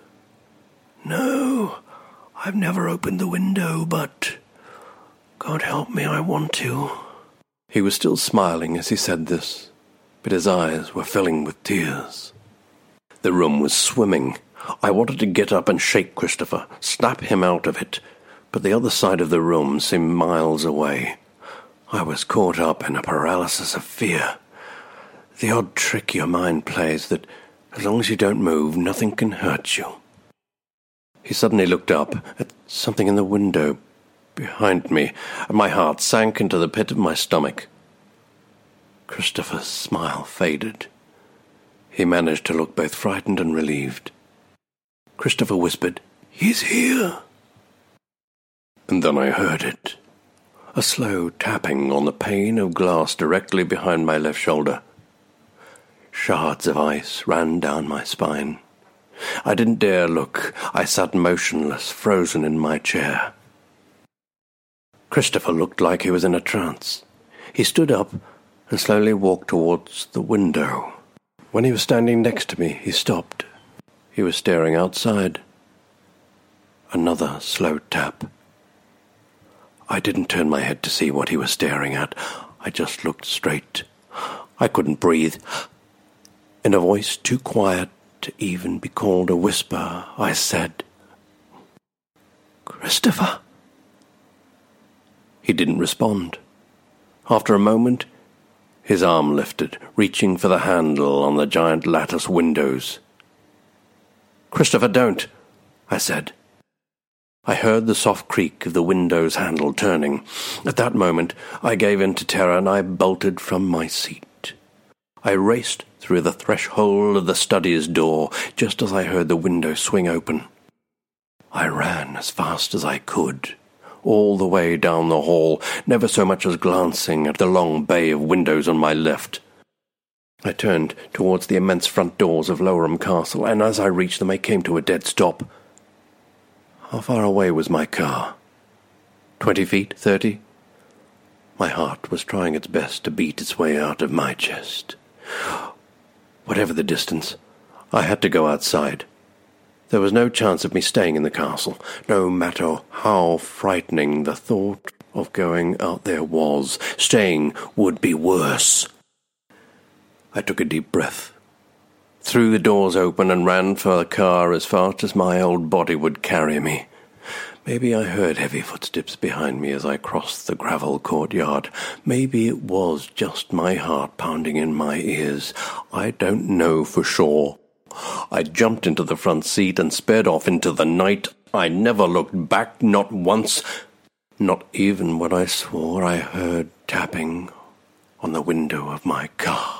No, I've never opened the window, but God help me, I want to." He was still smiling as he said this, but his eyes were filling with tears. The room was swimming. I wanted to get up and shake Christopher, snap him out of it, but the other side of the room seemed miles away. I was caught up in a paralysis of fear. The odd trick your mind plays that, as long as you don't move, nothing can hurt you. He suddenly looked up at something in the window behind me, and my heart sank into the pit of my stomach. Christopher's smile faded. He managed to look both frightened and relieved. Christopher whispered, "He's here." And then I heard it. A slow tapping on the pane of glass directly behind my left shoulder. Shards of ice ran down my spine. I didn't dare look. I sat motionless, frozen in my chair. Christopher looked like he was in a trance. He stood up and slowly walked towards the window. When he was standing next to me, he stopped. He was staring outside. Another slow tap. I didn't turn my head to see what he was staring at. I just looked straight. I couldn't breathe. In a voice too quiet to even be called a whisper, I said, "Christopher." He didn't respond. After a moment, his arm lifted, reaching for the handle on the giant lattice windows. "Christopher, don't," I said. I heard the soft creak of the window's handle turning. At that moment, I gave in to terror and I bolted from my seat. I raced through the threshold of the study's door just as I heard the window swing open. I ran as fast as I could, all the way down the hall, never so much as glancing at the long bay of windows on my left. I turned towards the immense front doors of Lowerham Castle, and as I reached them I came to a dead stop. How far away was my car? 20 feet? 30? My heart was trying its best to beat its way out of my chest. Whatever the distance, I had to go outside. There was no chance of me staying in the castle, no matter how frightening the thought of going out there was. Staying would be worse. I took a deep breath, threw the doors open and ran for the car as fast as my old body would carry me. Maybe I heard heavy footsteps behind me as I crossed the gravel courtyard. Maybe it was just my heart pounding in my ears. I don't know for sure. I jumped into the front seat and sped off into the night. I never looked back, not once, not even when I swore I heard tapping on the window of my car.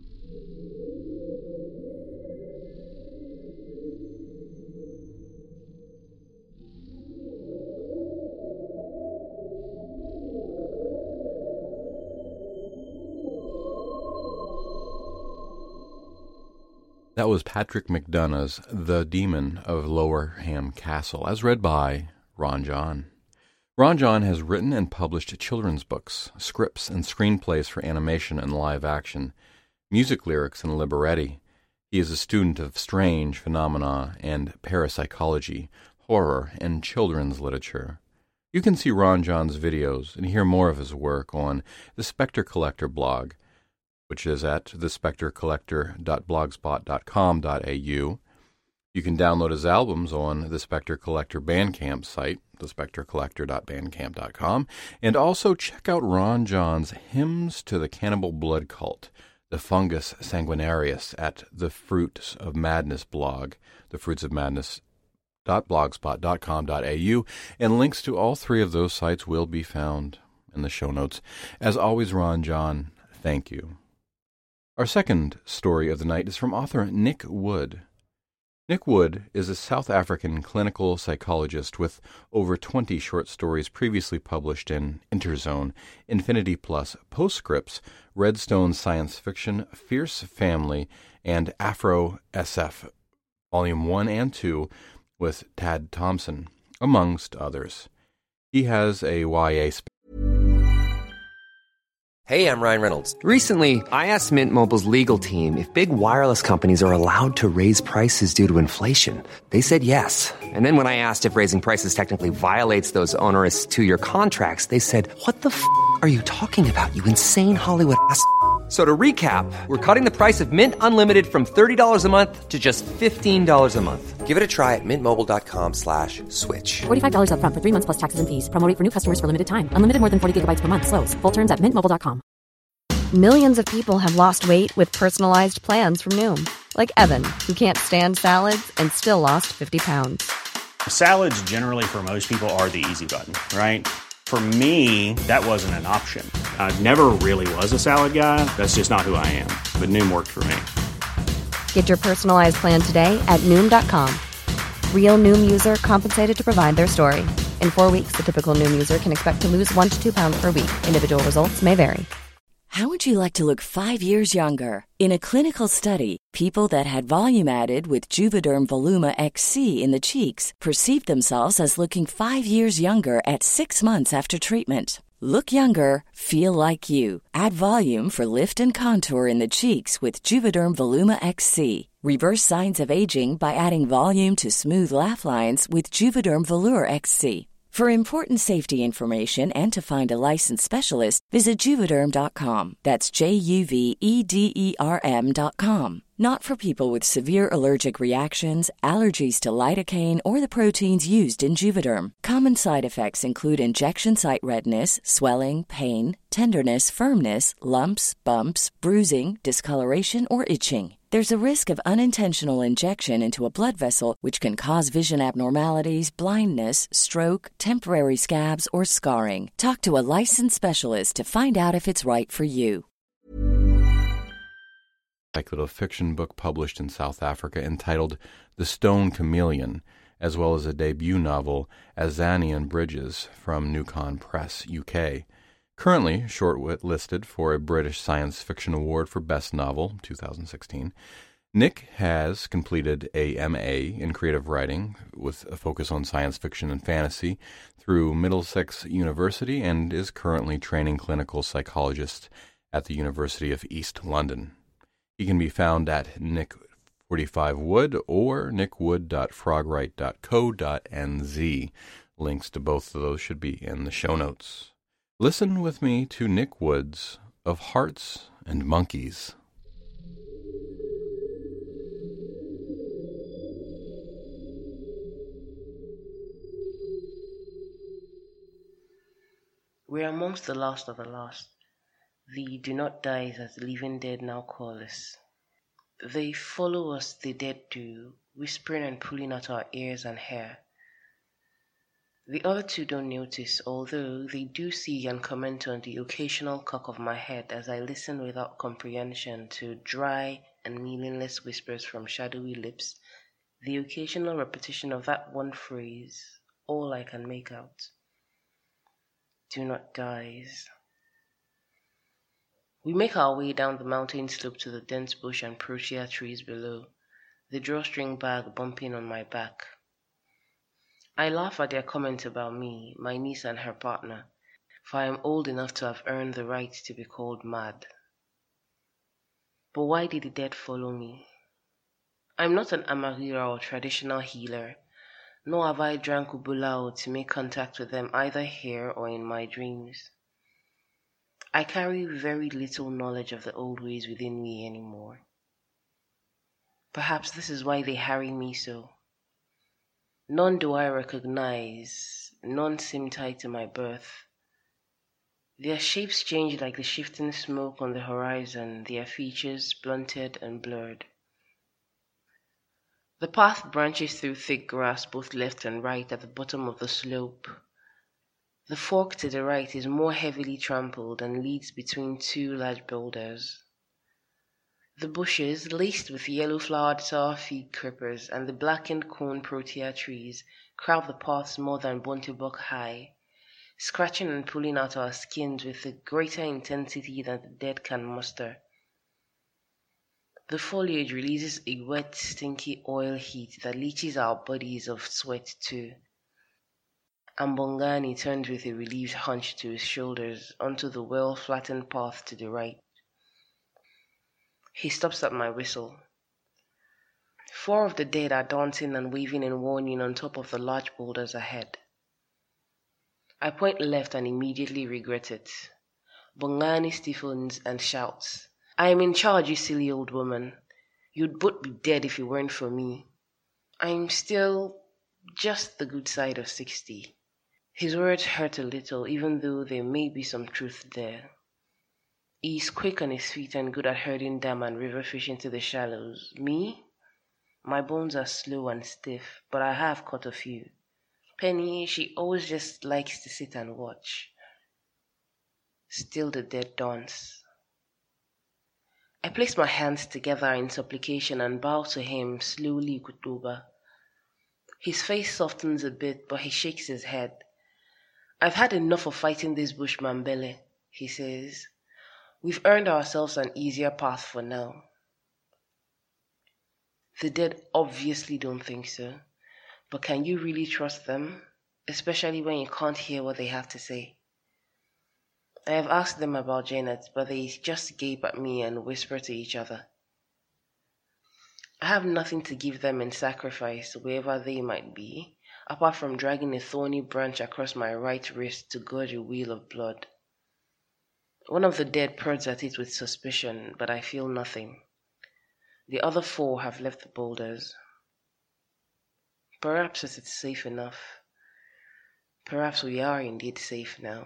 That was Patrick McDonagh's The Demon of Lowerham Castle, as read by Ron John. Ron John has written and published children's books, scripts and screenplays for animation and live action, music lyrics and libretti. He is a student of strange phenomena and parapsychology, horror, and children's literature. You can see Ron John's videos and hear more of his work on the Spectre Collector blog, which is at thespectrecollector.blogspot.com.au. You can download his albums on the Spectre Collector Bandcamp site, thespectrecollector.bandcamp.com, and also check out Ron John's Hymns to the Cannibal Blood Cult, the Fungus Sanguinarius, at the Fruits of Madness blog, thefruitsofmadness.blogspot.com.au, and links to all three of those sites will be found in the show notes. As always, Ron John, thank you. Our second story of the night is from author Nick Wood. Nick Wood is a South African clinical psychologist with over 20 short stories previously published in Interzone, Infinity Plus, Postscripts, Redstone Science Fiction, Fierce Family, and Afro SF, Volume 1 and 2, with Tad Thompson, amongst others. He has a YA Hey, I'm Ryan Reynolds. Recently, I asked Mint Mobile's legal team if big wireless companies are allowed to raise prices due to inflation. They said yes. And then when I asked if raising prices technically violates those onerous 2-year contracts, they said, "What the f*** are you talking about, you insane Hollywood ass?" So to recap, we're cutting the price of Mint Unlimited from $30 a month to just $15 a month. Give it a try at mintmobile.com/switch. $45 up front for 3 months plus taxes and fees. Promo rate for new customers for limited time. Unlimited more than 40 gigabytes per month. Slows full terms at mintmobile.com. Millions of people have lost weight with personalized plans from Noom. Like Evan, who can't stand salads and still lost 50 pounds. Salads generally for most people are the easy button, right? For me, that wasn't an option. I never really was a salad guy. That's just not who I am. But Noom worked for me. Get your personalized plan today at Noom.com. Real Noom user compensated to provide their story. In 4 weeks, the typical Noom user can expect to lose 1 to 2 pounds per week. Individual results may vary. How would you like to look 5 years younger? In a clinical study, people that had volume added with Juvederm Voluma XC in the cheeks perceived themselves as looking 5 years younger at 6 months after treatment. Look younger, feel like you. Add volume for lift and contour in the cheeks with Juvederm Voluma XC. Reverse signs of aging by adding volume to smooth laugh lines with Juvederm Volure XC. For important safety information and to find a licensed specialist, visit Juvederm.com. That's JUVEDERM.com. Not for people with severe allergic reactions, allergies to lidocaine, or the proteins used in Juvederm. Common side effects include injection site redness, swelling, pain, tenderness, firmness, lumps, bumps, bruising, discoloration, or itching. There's a risk of unintentional injection into a blood vessel, which can cause vision abnormalities, blindness, stroke, temporary scabs, or scarring. Talk to a licensed specialist to find out if it's right for you. speculative fiction book published in South Africa entitled The Stone Chameleon, as well as a debut novel, Azanian Bridges, from Newcon Press, UK. Currently shortlisted for a British Science Fiction Award for Best Novel, 2016. Nick has completed a M.A. in creative writing with a focus on science fiction and fantasy through Middlesex University and is currently training clinical psychologists at the University of East London. He can be found at Nick45Wood or nickwood.frogwrite.co.nz. Links to both of those should be in the show notes. Listen with me to Nick Wood's Of Hearts and Monkeys. We are amongst the last of the last. The do not dies as the living dead now call us. They follow us, the dead do, whispering and pulling at our ears and hair. The other two don't notice, although they do see and comment on the occasional cock of my head as I listen without comprehension to dry and meaningless whispers from shadowy lips, the occasional repetition of that one phrase, all I can make out. Do not dies. We make our way down the mountain slope to the dense bush and protea trees below, the drawstring bag bumping on my back. I laugh at their comment about me, my niece and her partner, for I am old enough to have earned the right to be called mad. But why did the dead follow me? I'm not an Amarira or traditional healer. nor have I drank ubulao to make contact with them either here or in my dreams. I carry very little knowledge of the old ways within me anymore. Perhaps this is why they harry me so. None do I recognize, none seem tied to my birth. Their shapes change like the shifting smoke on the horizon, their features blunted and blurred. The path branches through thick grass both left and right at the bottom of the slope. The fork to the right is more heavily trampled and leads between two large boulders. The bushes, laced with yellow-flowered sour fig creepers and the blackened cone protea trees, crowd the paths more than Bontebok high, scratching and pulling out our skins with a greater intensity than the dead can muster. The foliage releases a wet, stinky oil heat that leaches our bodies of sweat too. And Bongani turned with a relieved hunch to his shoulders onto the well-flattened path to the right. He stops at my whistle. 4 of the dead are dancing and waving in warning on top of the large boulders ahead. I point left and immediately regret it. Bongani stiffens and shouts, "I am in charge, you silly old woman. You'd both be dead if it weren't for me. I'm still just the good side of 60. His words hurt a little, even though there may be some truth there. He's quick on his feet and good at herding dam and river fish into the shallows. Me? My bones are slow and stiff, but I have caught a few. Penny, she always just likes to sit and watch." Still the dead dance. I place my hands together in supplication and bow to him slowly, Kutuba. His face softens a bit, but he shakes his head. "I've had enough of fighting this bushman Bele," he says. "We've earned ourselves an easier path for now." The dead obviously don't think so, but can you really trust them, especially when you can't hear what they have to say? I have asked them about Janet, but they just gape at me and whisper to each other. I have nothing to give them in sacrifice, wherever they might be, apart from dragging a thorny branch across my right wrist to gauge a wheel of blood. One of the dead prods at it with suspicion, but I feel nothing. The other 4 have left the boulders. Perhaps it's safe enough. Perhaps we are indeed safe now.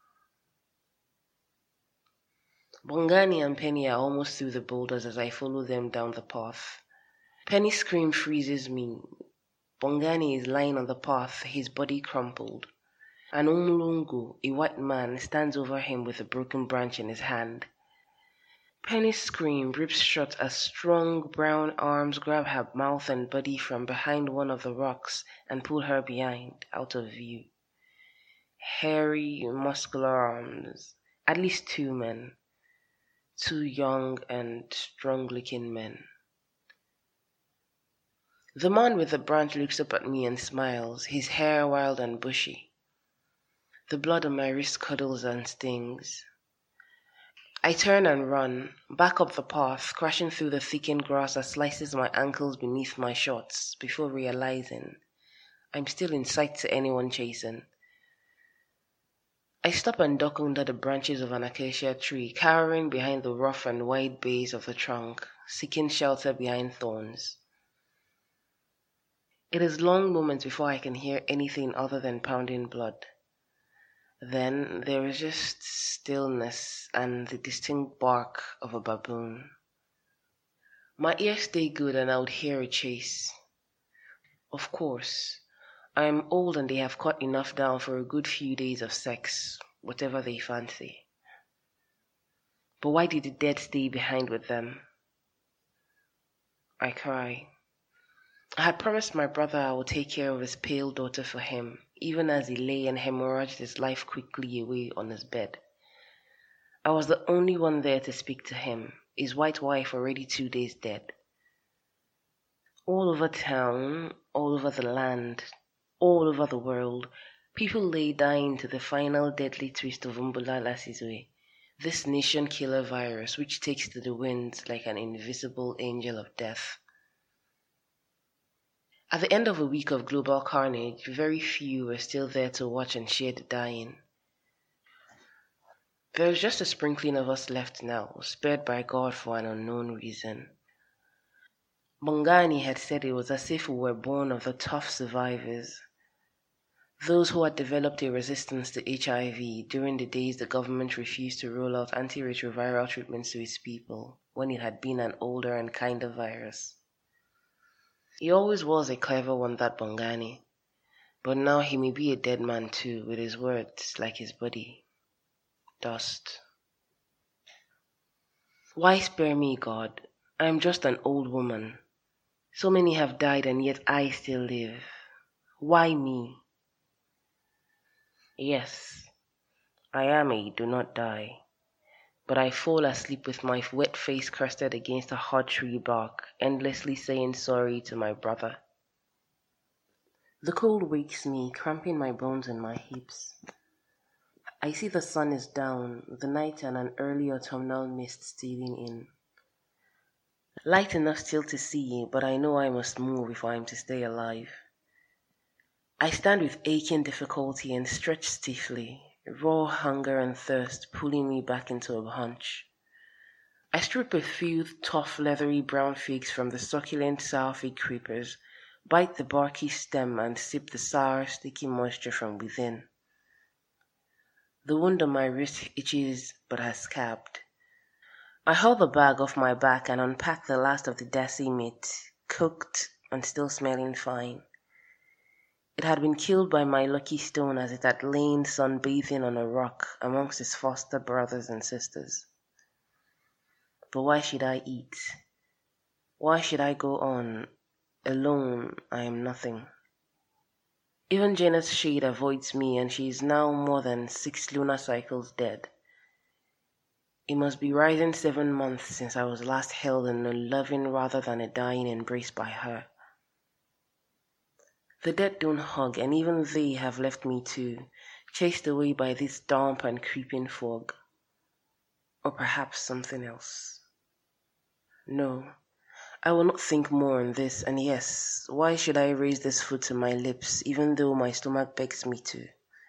Bongani and Penny are almost through the boulders as I follow them down the path. Penny's scream freezes me. Bongani is lying on the path, his body crumpled. And Umulungu, a white man, stands over him with a broken branch in his hand. Penny's scream rips short as strong brown arms grab her mouth and body from behind one of the rocks and pull her behind, out of view. Hairy, muscular arms, at least 2 men. 2 young and strong-looking men. The man with the branch looks up at me and smiles, his hair wild and bushy. The blood on my wrist cuddles and stings. I turn and run, back up the path, crashing through the thickened grass that slices my ankles beneath my shorts, before realizing I'm still in sight to anyone chasing. I stop and duck under the branches of an acacia tree, cowering behind the rough and wide base of the trunk, seeking shelter behind thorns. It is long moments before I can hear anything other than pounding blood. Then there is just stillness and the distinct bark of a baboon. My ears stay good and I would hear a chase. Of course, I am old and they have cut enough down for a good few days of sex, whatever they fancy. But why did the dead stay behind with them? I cry. I had promised my brother I would take care of his pale daughter for him, even as he lay and hemorrhaged his life quickly away on his bed. I was the only one there to speak to him, his white wife already 2 days dead. All over town, all over the land, all over the world, people lay dying to the final deadly twist of Umbula Lasizwe, this nation-killer virus which takes to the winds like an invisible angel of death. At the end of a week of global carnage, very few were still there to watch and share the dying. There was just a sprinkling of us left now, spared by God for an unknown reason. Bongani had said it was as if we were born of the tough survivors, those who had developed a resistance to HIV during the days the government refused to roll out antiretroviral treatments to its people, when it had been an older and kinder virus. He always was a clever one, that Bongani, but now he may be a dead man too, with his words like his body. Dust. Why spare me, God? I am just an old woman. So many have died and yet I still live. Why me? Yes, I am a do not die, but I fall asleep with my wet face crusted against a hot tree bark, endlessly saying sorry to my brother. The cold wakes me, cramping my bones and my hips. I see the sun is down, the night and an early autumnal mist stealing in. Light enough still to see, but I know I must move if I am to stay alive. I stand with aching difficulty and stretch stiffly, raw hunger and thirst pulling me back into a hunch. I strip a few tough, leathery brown figs from the succulent sour fig creepers, bite the barky stem and sip the sour, sticky moisture from within. The wound on my wrist itches but has scabbed. I haul the bag off my back and unpack the last of the dassy meat, cooked and still smelling fine. It had been killed by my lucky stone as it had lain sunbathing on a rock amongst its foster brothers and sisters. But why should I eat? Why should I go on? Alone, I am nothing. Even Janet's shade avoids me, and she is now more than 6 lunar cycles dead. It must be rising 7 months since I was last held in a loving rather than a dying embrace by her. The dead don't hug, and even they have left me too, chased away by this damp and creeping fog. Or perhaps something else. No, I will not think more on this, and yes, why should I raise this food to my lips, even though my stomach begs me to?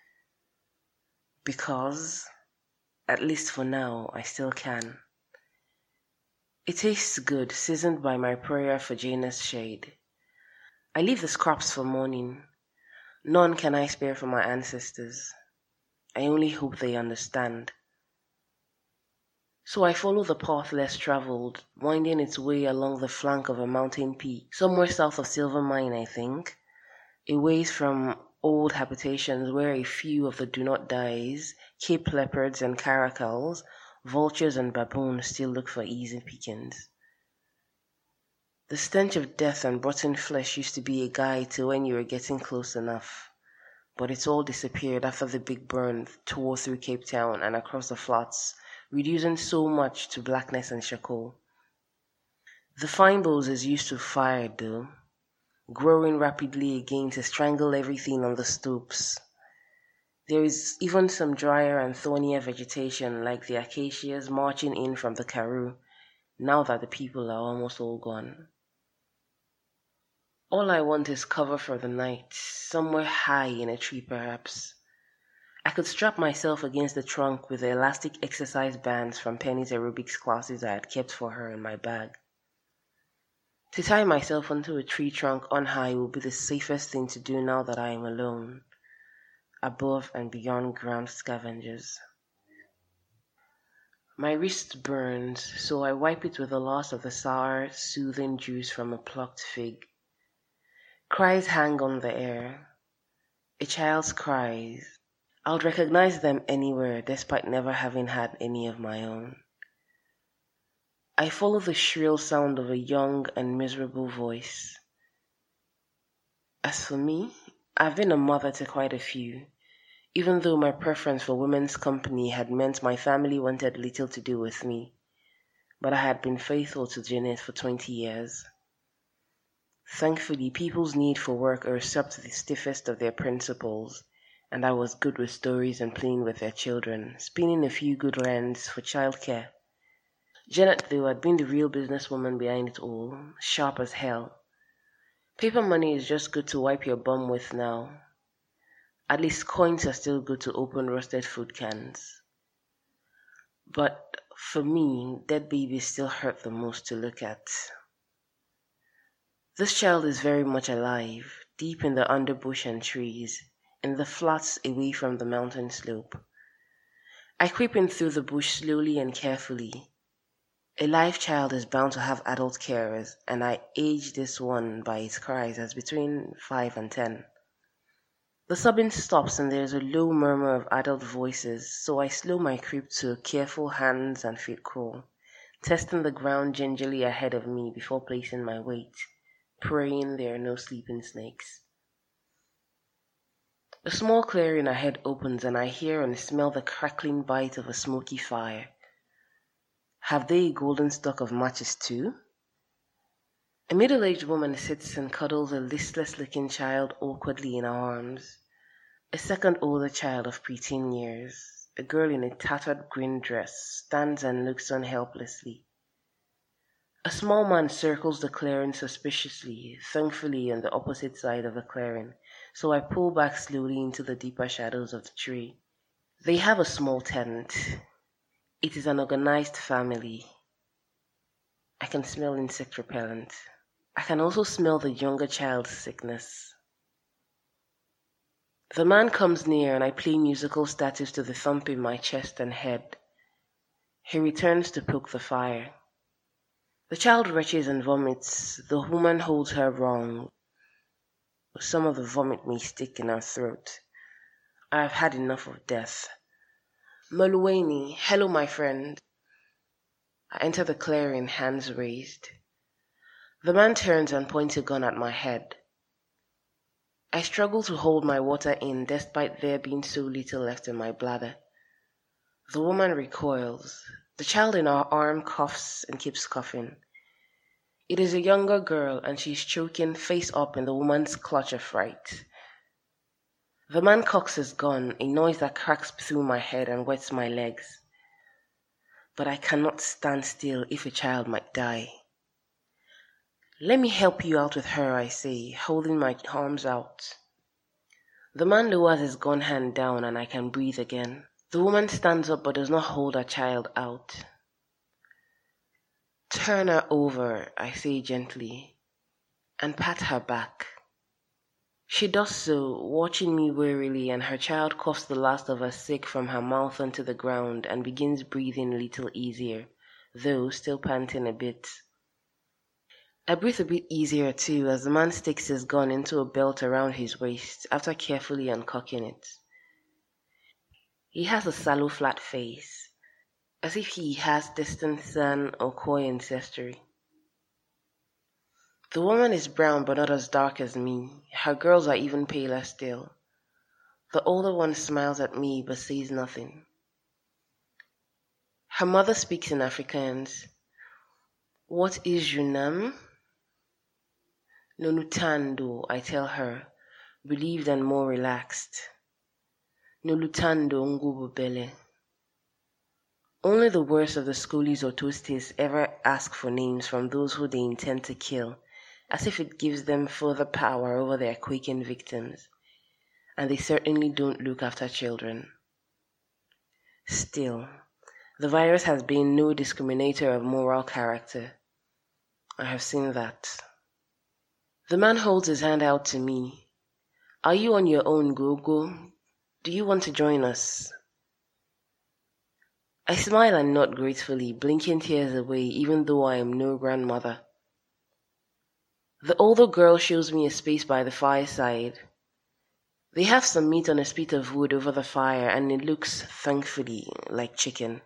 Because, at least for now, I still can. It tastes good, seasoned by my prayer for Janus' shade. I leave the scraps for morning. None can I spare from my ancestors. I only hope they understand. So I follow the path less traveled, winding its way along the flank of a mountain peak, somewhere south of Silver Mine, I think, a ways from old habitations where a few of the do-not-dies, Cape leopards and caracals, vultures and baboons still look for easy pickings. The stench of death and rotten flesh used to be a guide to when you were getting close enough, but it's all disappeared after the big burn tore through Cape Town and across the flats, reducing so much to blackness and charcoal. The fynbos is used to fire though, growing rapidly again to strangle everything on the stoops. There is even some drier and thornier vegetation like the acacias marching in from the Karoo, now that the people are almost all gone. All I want is cover for the night, somewhere high in a tree perhaps. I could strap myself against the trunk with the elastic exercise bands from Penny's aerobics classes I had kept for her in my bag. To tie myself onto a tree trunk on high will be the safest thing to do now that I am alone, above and beyond ground scavengers. My wrist burns, so I wipe it with the last of the sour, soothing juice from a plucked fig. Cries hang on the air. A child's cries. I would recognize them anywhere, despite never having had any of my own. I follow the shrill sound of a young and miserable voice. As for me, I've been a mother to quite a few, even though my preference for women's company had meant my family wanted little to do with me, but I had been faithful to Janet for 20 years. Thankfully, people's need for work usurped the stiffest of their principles, and I was good with stories and playing with their children, spinning a few good rands for childcare. Janet, though, had been the real businesswoman behind it all, sharp as hell. Paper money is just good to wipe your bum with now. At least coins are still good to open rusted food cans. But for me, dead babies still hurt the most to look at. This child is very much alive, deep in the underbush and trees, in the flats away from the mountain slope. I creep in through the bush slowly and carefully. A live child is bound to have adult carers, and I age this one by its cries as between 5 and 10. The sobbing stops and there is a low murmur of adult voices, so I slow my creep to a careful hands and feet crawl, testing the ground gingerly ahead of me before placing my weight, praying there are no sleeping snakes. A small clearing ahead opens and I hear and smell the crackling bite of a smoky fire. Have they a golden stock of matches too? A middle-aged woman sits and cuddles a listless-looking child awkwardly in her arms. A second older child of preteen years, a girl in a tattered green dress, stands and looks on helplessly. A small man circles the clearing suspiciously, thankfully on the opposite side of the clearing, so I pull back slowly into the deeper shadows of the tree. They have a small tent. It is an organized family. I can smell insect repellent. I can also smell the younger child's sickness. The man comes near and I play musical status to the thump in my chest and head. He returns to poke the fire. The child retches and vomits. The woman holds her wrong. Some of the vomit may stick in her throat. I have had enough of death. Maluweni, hello my friend. I enter the clearing, hands raised. The man turns and points a gun at my head. I struggle to hold my water in despite there being so little left in my bladder. The woman recoils. The child in her arm coughs and keeps coughing. It is a younger girl and she is choking face up in the woman's clutch of fright. The man cocks his gun, a noise that cracks through my head and wets my legs. But I cannot stand still if a child might die. Let me help you out with her, I say, holding my arms out. The man lowers his gun hand down and I can breathe again. The woman stands up but does not hold her child out. Turn her over, I say gently, and pat her back. She does so, watching me wearily, and her child coughs the last of her sick from her mouth onto the ground and begins breathing a little easier, though still panting a bit. I breathe a bit easier too as the man sticks his gun into a belt around his waist after carefully uncocking it. He has a sallow flat face, as if he has distant San or Khoi ancestry. The woman is brown but not as dark as me. Her girls are even paler still. The older one smiles at me but says nothing. Her mother speaks in Afrikaans. What is your name? Nolutando, I tell her, relieved and more relaxed. Nolutando ngububele. Only the worst of the schoolies or toasties ever ask for names from those who they intend to kill, as if it gives them further power over their quaking victims, and they certainly don't look after children. Still, the virus has been no discriminator of moral character. I have seen that. The man holds his hand out to me. Are you on your own, Gogo? Do you want to join us? I smile and nod gratefully, blinking tears away even though I am no grandmother. The older girl shows me a space by the fireside. They have some meat on a spit of wood over the fire and it looks, thankfully, like chicken.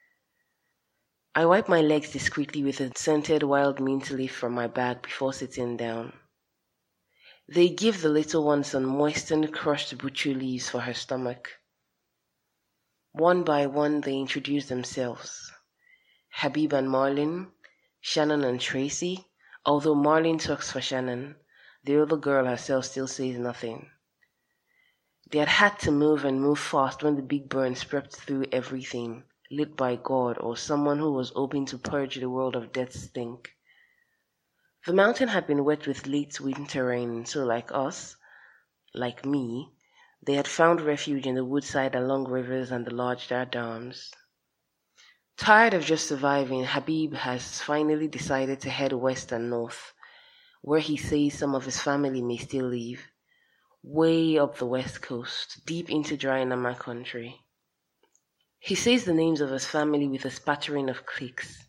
I wipe my legs discreetly with a scented wild mint leaf from my bag before sitting down. They give the little one some moistened crushed butcher leaves for her stomach. One by one they introduce themselves. Habib and Marlin, Shannon and Tracy, although Marlin talks for Shannon, the other girl herself still says nothing. They had to move and move fast when the big burn swept through everything, lit by God or someone who was hoping to purge the world of death's stink. The mountain had been wet with late winter rain, so like me, they had found refuge in the woodside along rivers and the large dams. Tired of just surviving, Habib has finally decided to head west and north, where he says some of his family may still live, way up the west coast, deep into dry Nama country. He says the names of his family with a spattering of clicks.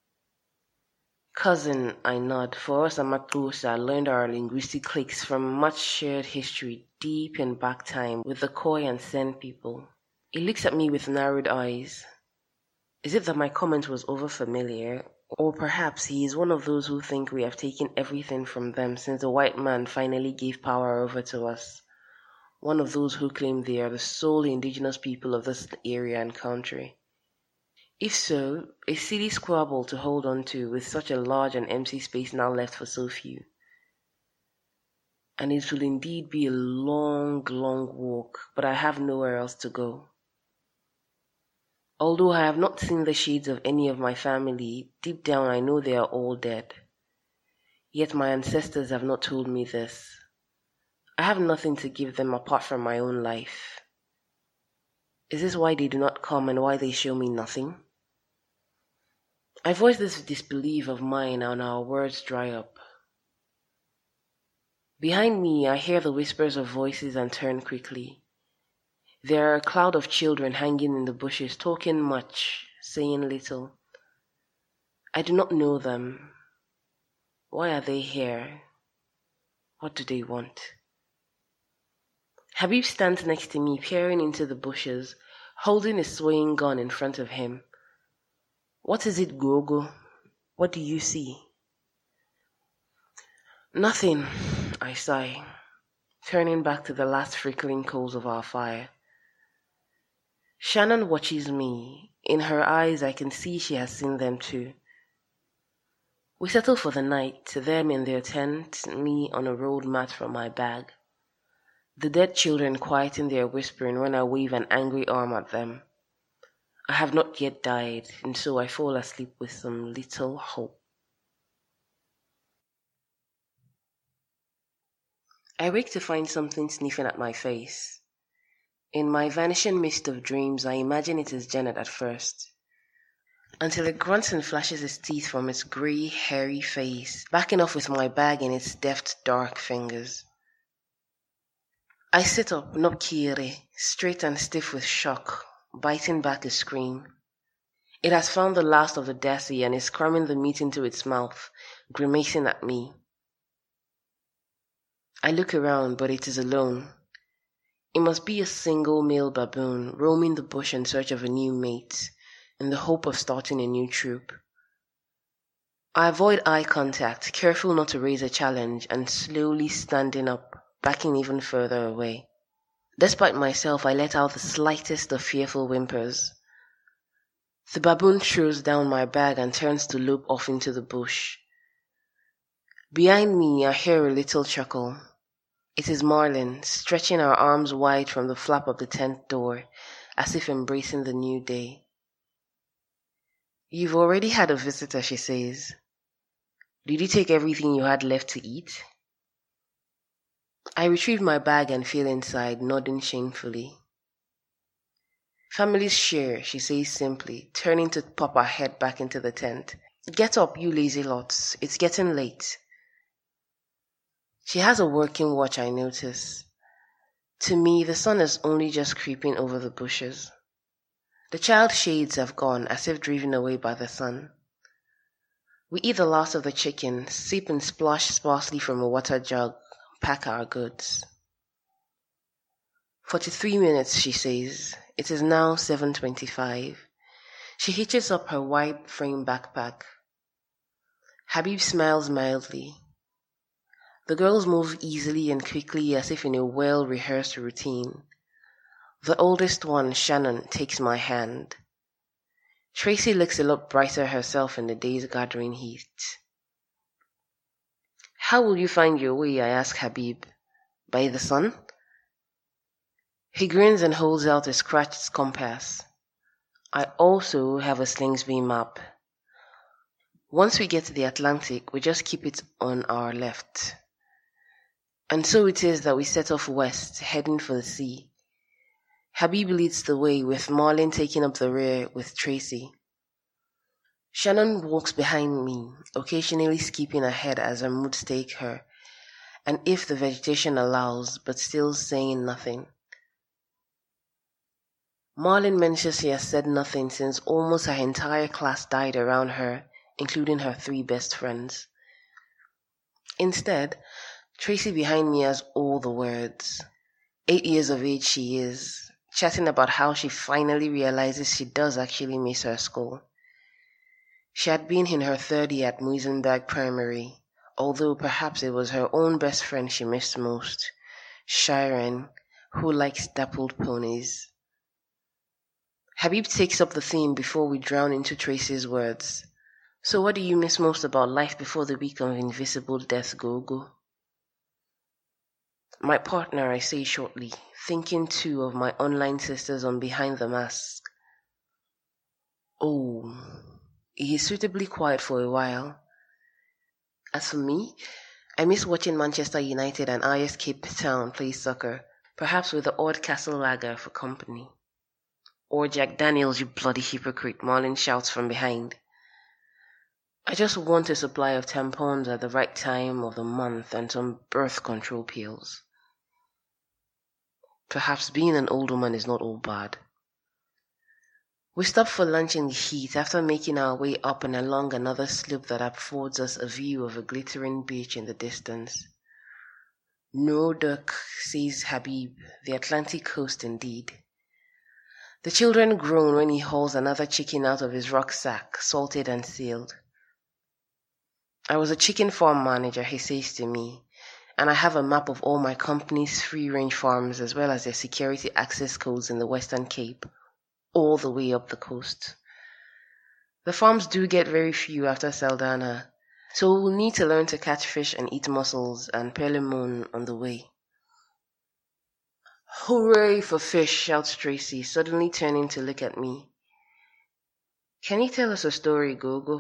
Cousin, I nod. For us Amatosa learned our linguistic cliques from much shared history deep in back time with the Khoi and Sen people. He looks at me with narrowed eyes. Is it that my comment was overfamiliar? Or perhaps he is one of those who think we have taken everything from them since the white man finally gave power over to us. One of those who claim they are the sole indigenous people of this area and country. If so, a silly squabble to hold on to with such a large and empty space now left for so few. And it will indeed be a long, long walk, but I have nowhere else to go. Although I have not seen the shades of any of my family, deep down I know they are all dead. Yet my ancestors have not told me this. I have nothing to give them apart from my own life. Is this why they do not come and why they show me nothing? I voice this disbelief of mine and our words dry up. Behind me I hear the whispers of voices and turn quickly. There are a cloud of children hanging in the bushes, talking much, saying little. I do not know them. Why are they here? What do they want? Habib stands next to me, peering into the bushes, holding a swaying gun in front of him. What is it, Gogo? What do you see? Nothing, I sigh, turning back to the last flickering coals of our fire. Shannon watches me. In her eyes I can see she has seen them too. We settle for the night, them in their tent, me on a rolled mat from my bag. The dead children quieten their whispering when I wave an angry arm at them. I have not yet died, and so I fall asleep with some little hope. I wake to find something sniffing at my face. In my vanishing mist of dreams, I imagine it is Janet at first, until it grunts and flashes its teeth from its grey, hairy face, backing off with my bag in its deft, dark fingers. I sit up, Nopkiri, straight and stiff with shock, biting back a scream. It has found the last of the dassy and is cramming the meat into its mouth, grimacing at me. I look around, but it is alone. It must be a single male baboon roaming the bush in search of a new mate, in the hope of starting a new troop. I avoid eye contact, careful not to raise a challenge, and slowly standing up, backing even further away. Despite myself, I let out the slightest of fearful whimpers. The baboon throws down my bag and turns to lope off into the bush. Behind me, I hear a little chuckle. It is Marlin, stretching her arms wide from the flap of the tent door, as if embracing the new day. You've already had a visitor, she says. Did you take everything you had left to eat? I retrieve my bag and feel inside, nodding shamefully. Families share, she says simply, turning to pop her head back into the tent. Get up, you lazy lots. It's getting late. She has a working watch, I notice. To me, the sun is only just creeping over the bushes. The child shades have gone, as if driven away by the sun. We eat the last of the chicken, sip and splash sparsely from a water jug, pack our goods. 43 minutes, she says. It is now 7:25. She hitches up her wide frame backpack. Habib smiles mildly. The girls move easily and quickly as if in a well-rehearsed routine. The oldest one, Shannon, takes my hand. Tracy looks a lot brighter herself in the day's gathering heat. How will you find your way, I ask Habib. By the sun? He grins and holds out a scratched compass. I also have a Slingsby map. Once we get to the Atlantic, we just keep it on our left. And so it is that we set off west, heading for the sea. Habib leads the way, with Marlin taking up the rear with Tracy. Shannon walks behind me, occasionally skipping ahead as her moods take her, and if the vegetation allows, but still saying nothing. Marlin mentions she has said nothing since almost her entire class died around her, including her 3 best friends. Instead, Tracy behind me has all the words. 8 years of age she is, chatting about how she finally realizes she does actually miss her school. She had been in her 3rd year at Muizenberg Primary, although perhaps it was her own best friend she missed most, Sharon, who likes dappled ponies. Habib takes up the theme before we drown into Tracy's words. So what do you miss most about life before the week of invisible death, Gogo? My partner, I say shortly, thinking too of my online sisters on Behind the Mask. Oh, he is suitably quiet for a while. As for me, I miss watching Manchester United and IS Cape Town play soccer, perhaps with the odd Castle Lager for company. Or Jack Daniels, you bloody hypocrite, Marlin shouts from behind. I just want a supply of tampons at the right time of the month and some birth control pills. Perhaps being an old woman is not all bad. We stop for lunch in the heat after making our way up and along another slope that affords us a view of a glittering beach in the distance. No duck, says Habib, the Atlantic coast indeed. The children groan when he hauls another chicken out of his rucksack, salted and sealed. I was a chicken farm manager, he says to me, and I have a map of all my company's free-range farms as well as their security access codes in the Western Cape, all the way up the coast. The farms do get very few after Saldanha, so we'll need to learn to catch fish and eat mussels and pelimon on the way. Hooray for fish, shouts Tracy, suddenly turning to look at me. Can you tell us a story, Gogo?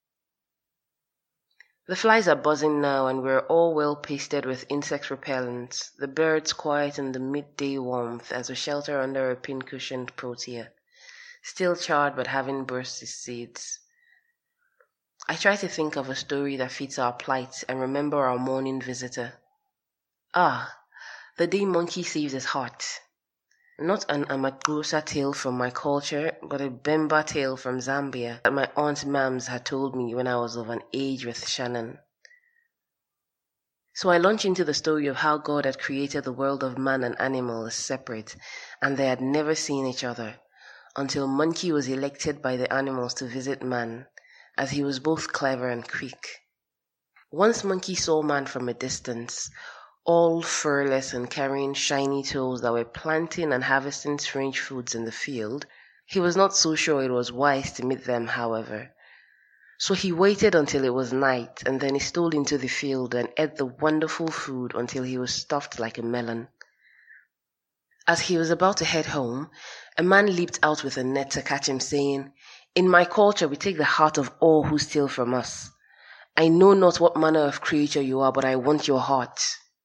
The flies are buzzing now and we're all well pasted with insect repellents, the birds quiet in the midday warmth as we shelter under a pin-cushioned protea, still charred but having burst its seeds. I try to think of a story that fits our plight and remember our morning visitor. Ah, the day Monkey saved his heart. Not an Amakusa tale from my culture, but a Bemba tale from Zambia that my aunt Mams had told me when I was of an age with Shannon. So I launch into the story of how God had created the world of man and animal as separate, and they had never seen each other, until Monkey was elected by the animals to visit man, as he was both clever and quick. Once Monkey saw man from a distance, all furless and carrying shiny tools that were planting and harvesting strange foods in the field. He was not so sure it was wise to meet them, however. So he waited until it was night, and then he stole into the field and ate the wonderful food until he was stuffed like a melon. As he was about to head home, a man leaped out with a net to catch him, saying, "In my culture we take the heart of all who steal from us. I know not what manner of creature you are, but I want your heart."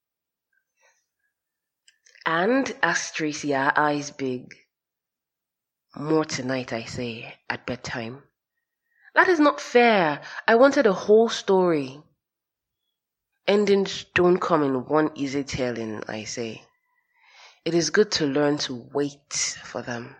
"And?" asked Tracy, her eyes big. "More tonight, I say, at bedtime." "That is not fair. I wanted a whole story." "Endings don't come in one easy telling, I say. It is good to learn to wait for them."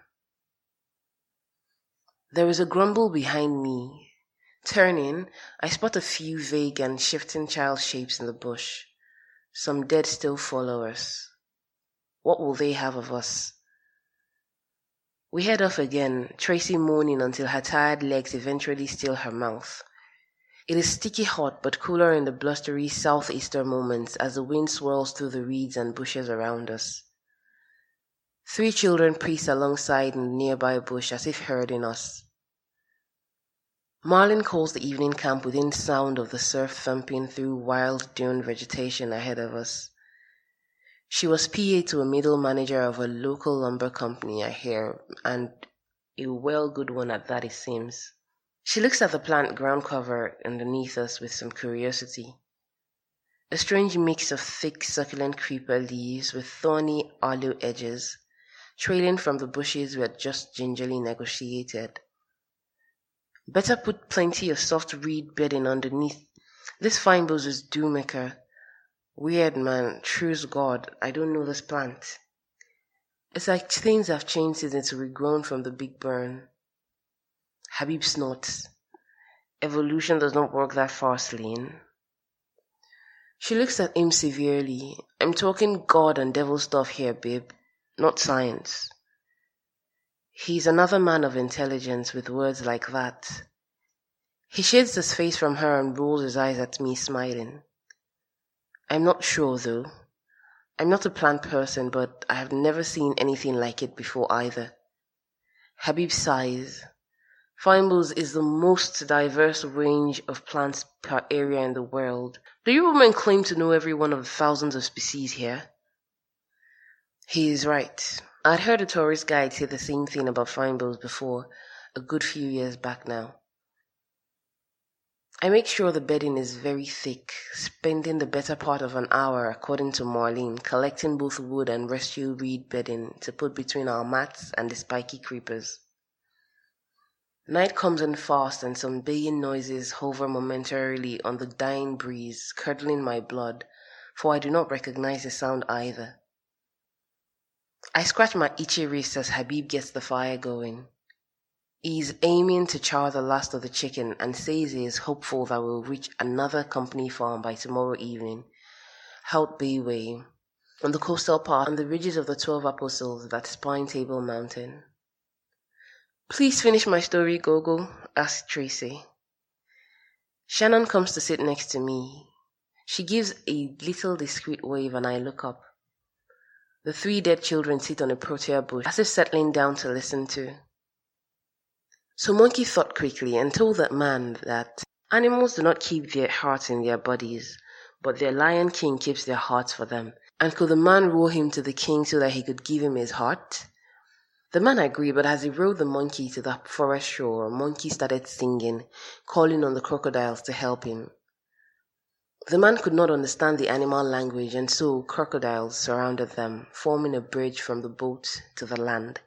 There is a grumble behind me. Turning, I spot a few vague and shifting child shapes in the bush. Some dead still follow us. What will they have of us? We head off again, Tracy moaning until her tired legs eventually still her mouth. It is sticky hot but cooler in the blustery southeaster moments as the wind swirls through the reeds and bushes around us. 3 children pace alongside in the nearby bush as if herding us. Marlin calls the evening camp within sound of the surf thumping through wild dune vegetation ahead of us. She was PA to a middle manager of a local lumber company, I hear, and a well good one at that, it seems. She looks at the plant ground cover underneath us with some curiosity. A strange mix of thick, succulent creeper leaves with thorny aloe edges, trailing from the bushes we had just gingerly negotiated. Better put plenty of soft reed bedding underneath. This fynbos is doommaker. Weird man, true's God, I don't know this plant. It's like things have changed since it's regrown from the big burn. Habib snorts. Evolution does not work that fastly. She looks at him severely. I'm talking God and devil stuff here, babe, not science. He's another man of intelligence with words like that. He shades his face from her and rolls his eyes at me, smiling. I'm not sure, though. I'm not a plant person, but I have never seen anything like it before either. Habib sighs. Fynbos is the most diverse range of plants per area in the world. Do you women claim to know every one of the thousands of species here? He is right. I'd heard a tourist guide say the same thing about fynbos before, a good few years back now. I make sure the bedding is very thick, spending the better part of an hour, according to Marlene, collecting both wood and rescue reed bedding to put between our mats and the spiky creepers. Night comes in fast and some baying noises hover momentarily on the dying breeze, curdling my blood, for I do not recognize the sound either. I scratch my itchy wrist as Habib gets the fire going. He is aiming to char the last of the chicken and says he is hopeful that we'll reach another company farm by tomorrow evening, Hout Bay Way, on the coastal part on the ridges of the 12 Apostles that spine Table Mountain. Please finish my story, Gogo, asked Tracy. Shannon comes to sit next to me. She gives a little discreet wave and I look up. The 3 dead children sit on a protea bush, as if settling down to listen to. So Monkey thought quickly and told that man that animals do not keep their hearts in their bodies, but their lion king keeps their hearts for them. And could the man row him to the king so that he could give him his heart? The man agreed, but as he rode the monkey to the forest shore, Monkey started singing, calling on the crocodiles to help him. The man could not understand the animal language, and so crocodiles surrounded them, forming a bridge from the boat to the land.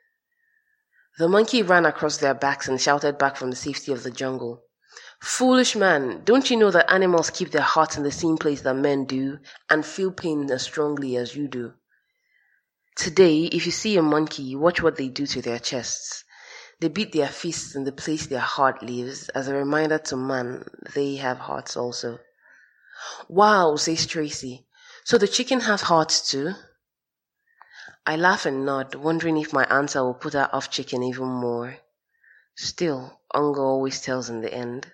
The monkey ran across their backs and shouted back from the safety of the jungle, "Foolish man, don't you know that animals keep their hearts in the same place that men do, and feel pain as strongly as you do? Today, if you see a monkey, watch what they do to their chests. They beat their fists in the place their heart lives, as a reminder to man they have hearts also." "Wow," says Tracy. "So the chicken has hearts too?" I laugh and nod, wondering if my answer will put her off chicken even more. Still, hunger always tells in the end.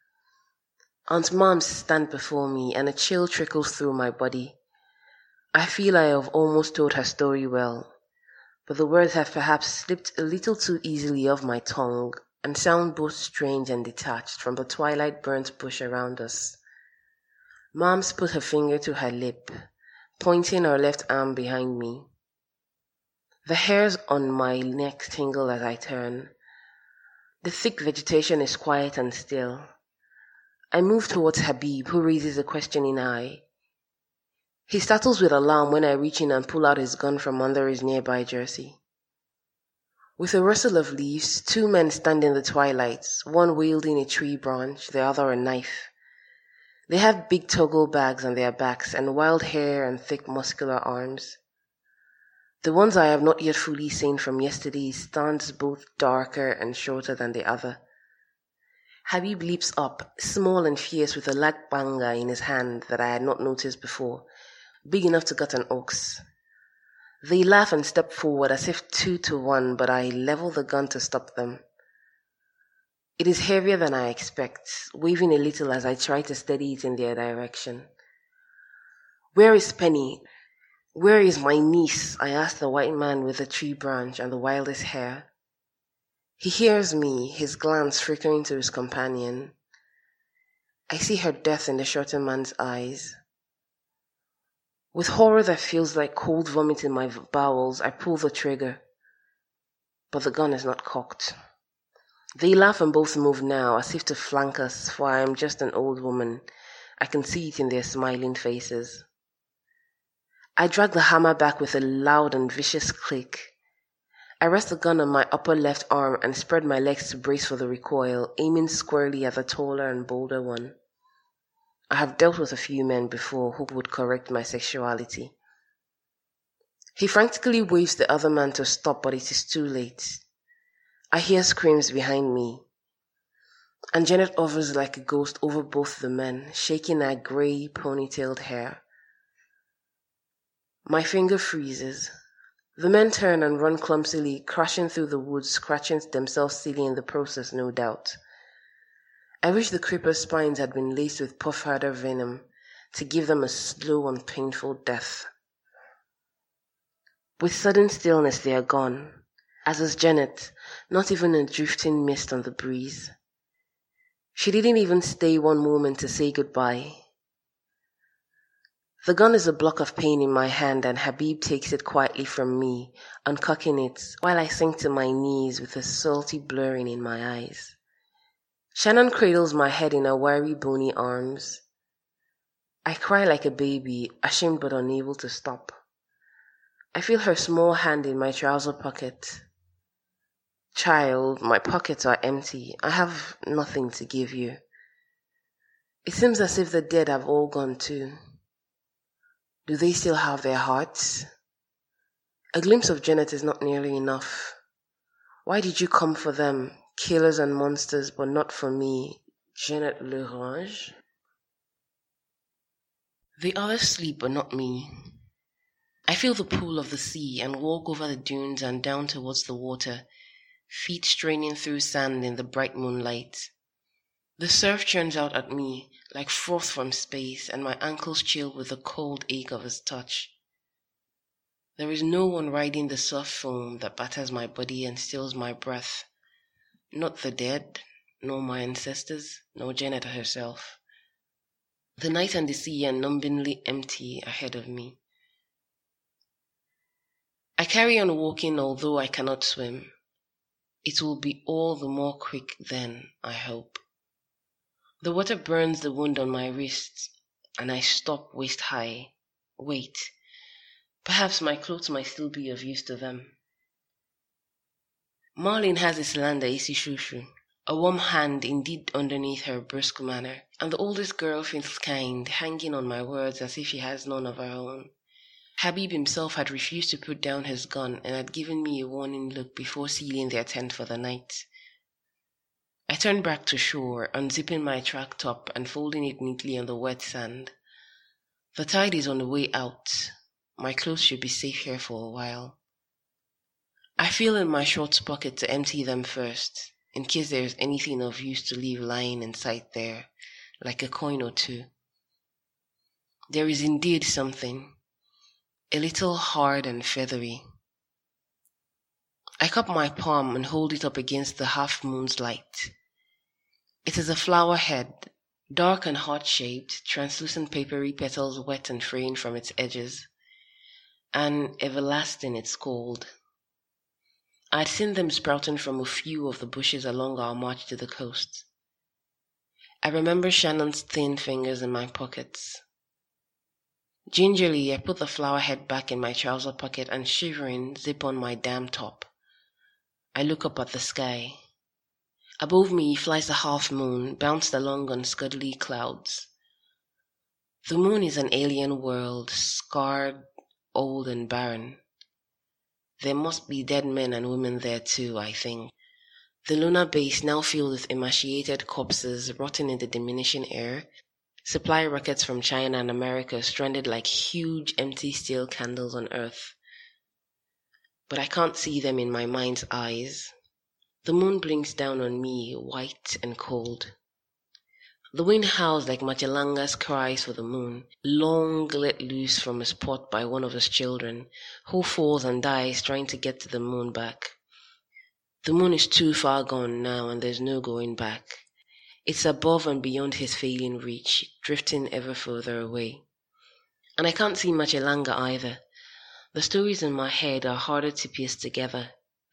Aunt Moms stand before me, and a chill trickles through my body. I feel I have almost told her story well, but the words have perhaps slipped a little too easily off my tongue, and sound both strange and detached from the twilight-burnt bush around us. Moms put her finger to her lip, pointing her left arm behind me. The hairs on my neck tingle as I turn. The thick vegetation is quiet and still. I move towards Habib, who raises a questioning eye. He startles with alarm when I reach in and pull out his gun from under his nearby jersey. With a rustle of leaves, 2 men stand in the twilight, one wielding a tree branch, the other a knife. They have big toggle bags on their backs and wild hair and thick muscular arms. The ones I have not yet fully seen from yesterday stands both darker and shorter than the other. Habib leaps up, small and fierce, with a lagbanga in his hand that I had not noticed before, big enough to gut an ox. They laugh and step forward as if 2 to 1, but I level the gun to stop them. It is heavier than I expect, waving a little as I try to steady it in their direction. "Where is Penny? Where is my niece?" I ask the white man with the tree branch and the wildest hair. He hears me, his glance flickering to his companion. I see her death in the shorter man's eyes. With horror that feels like cold vomit in my bowels, I pull the trigger. But the gun is not cocked. They laugh and both move now, as if to flank us, for I am just an old woman. I can see it in their smiling faces. I drag the hammer back with a loud and vicious click. I rest the gun on my upper left arm and spread my legs to brace for the recoil, aiming squarely at the taller and bolder one. I have dealt with a few men before who would correct my sexuality. He frantically waves the other man to stop, but it is too late. I hear screams behind me, and Janet hovers like a ghost over both the men, shaking her grey, ponytailed hair. My finger freezes. The men turn and run clumsily, crashing through the woods, scratching themselves silly in the process, no doubt. I wish the creeper's spines had been laced with puff-harder venom to give them a slow and painful death. With sudden stillness they are gone, as is Janet, not even a drifting mist on the breeze. She didn't even stay one moment to say goodbye. The gun is a block of pain in my hand, and Habib takes it quietly from me, uncocking it, while I sink to my knees with a salty blurring in my eyes. Shannon cradles my head in her wiry, bony arms. I cry like a baby, ashamed but unable to stop. I feel her small hand in my trouser pocket. Child, my pockets are empty. I have nothing to give you. It seems as if the dead have all gone too. Do they still have their hearts? A glimpse of Janet is not nearly enough. Why did you come for them, killers and monsters, but not for me, Janet L'Orange? The others sleep, but not me. I feel the pull of the sea and walk over the dunes and down towards the water, feet straining through sand in the bright moonlight. The surf churns out at me like froth from space, and my ankles chill with the cold ache of its touch. There is no one riding the soft foam that batters my body and steals my breath. Not the dead, nor my ancestors, nor Janet herself. The night and the sea are numbingly empty ahead of me. I carry on walking although I cannot swim. It will be all the more quick then, I hope. The water burns the wound on my wrist, and I stop waist high. Wait, perhaps my clothes might still be of use to them. Marlene has Islanda Isishushu, a warm hand indeed underneath her brusque manner, and the oldest girl feels kind, hanging on my words as if she has none of her own. Habib himself had refused to put down his gun and had given me a warning look before sealing their tent for the night. I turned back to shore, unzipping my track top and folding it neatly on the wet sand. The tide is on the way out. My clothes should be safe here for a while. I feel in my shorts pocket to empty them first, in case there is anything of use to leave lying in sight there, like a coin or two. There is indeed something, a little hard and feathery. I cup my palm and hold it up against the half-moon's light. It is a flower head, dark and heart-shaped, translucent papery petals wet and fraying from its edges, and everlasting it's called. I had seen them sprouting from a few of the bushes along our march to the coast. I remember Shannon's thin fingers in my pockets. Gingerly, I put the flower head back in my trouser pocket and, shivering, zip on my damp top. I look up at the sky. Above me flies the half-moon, bounced along on scuddly clouds. The moon is an alien world, scarred, old and barren. There must be dead men and women there too, I think. The lunar base, now filled with emaciated corpses rotting in the diminishing air, supply rockets from China and America stranded like huge empty steel candles on Earth. But I can't see them in my mind's eyes. The moon blinks down on me, white and cold. The wind howls like Machalanga's cries for the moon, long let loose from a spot by one of his children, who falls and dies trying to get to the moon back. The moon is too far gone now, and there's no going back. It's above and beyond his failing reach, drifting ever further away. And I can't see Machalanga either. The stories in my head are harder to piece together.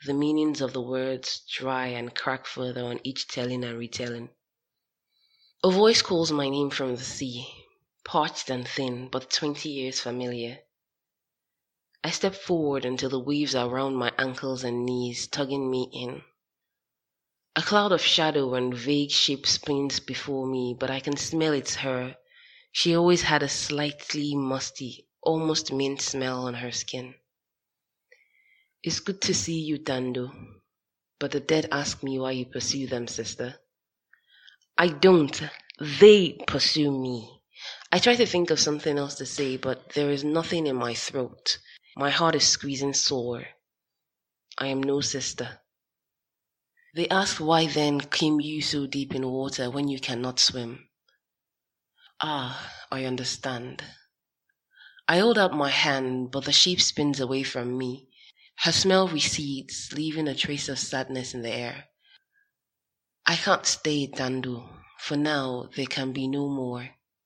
the meanings of the words dry and crack further on each telling and retelling. A voice calls my name from the sea, parched and thin, but 20 years familiar. I step forward until the waves are around my ankles and knees, tugging me in. A cloud of shadow and vague shape spins before me, but I can smell it's her. She always had a slightly musty, almost mint smell on her skin. It's good to see you, Tando, but the dead ask me why you pursue them, sister. I don't. They pursue me. I try to think of something else to say, but there is nothing in my throat. My heart is squeezing sore. I am no sister. They ask why then came you so deep in water when you cannot swim. Ah, I understand. I hold out my hand, but the shape spins away from me. Her smell recedes, leaving a trace of sadness in the air. I can't stay, Tando. For now, there can be no more.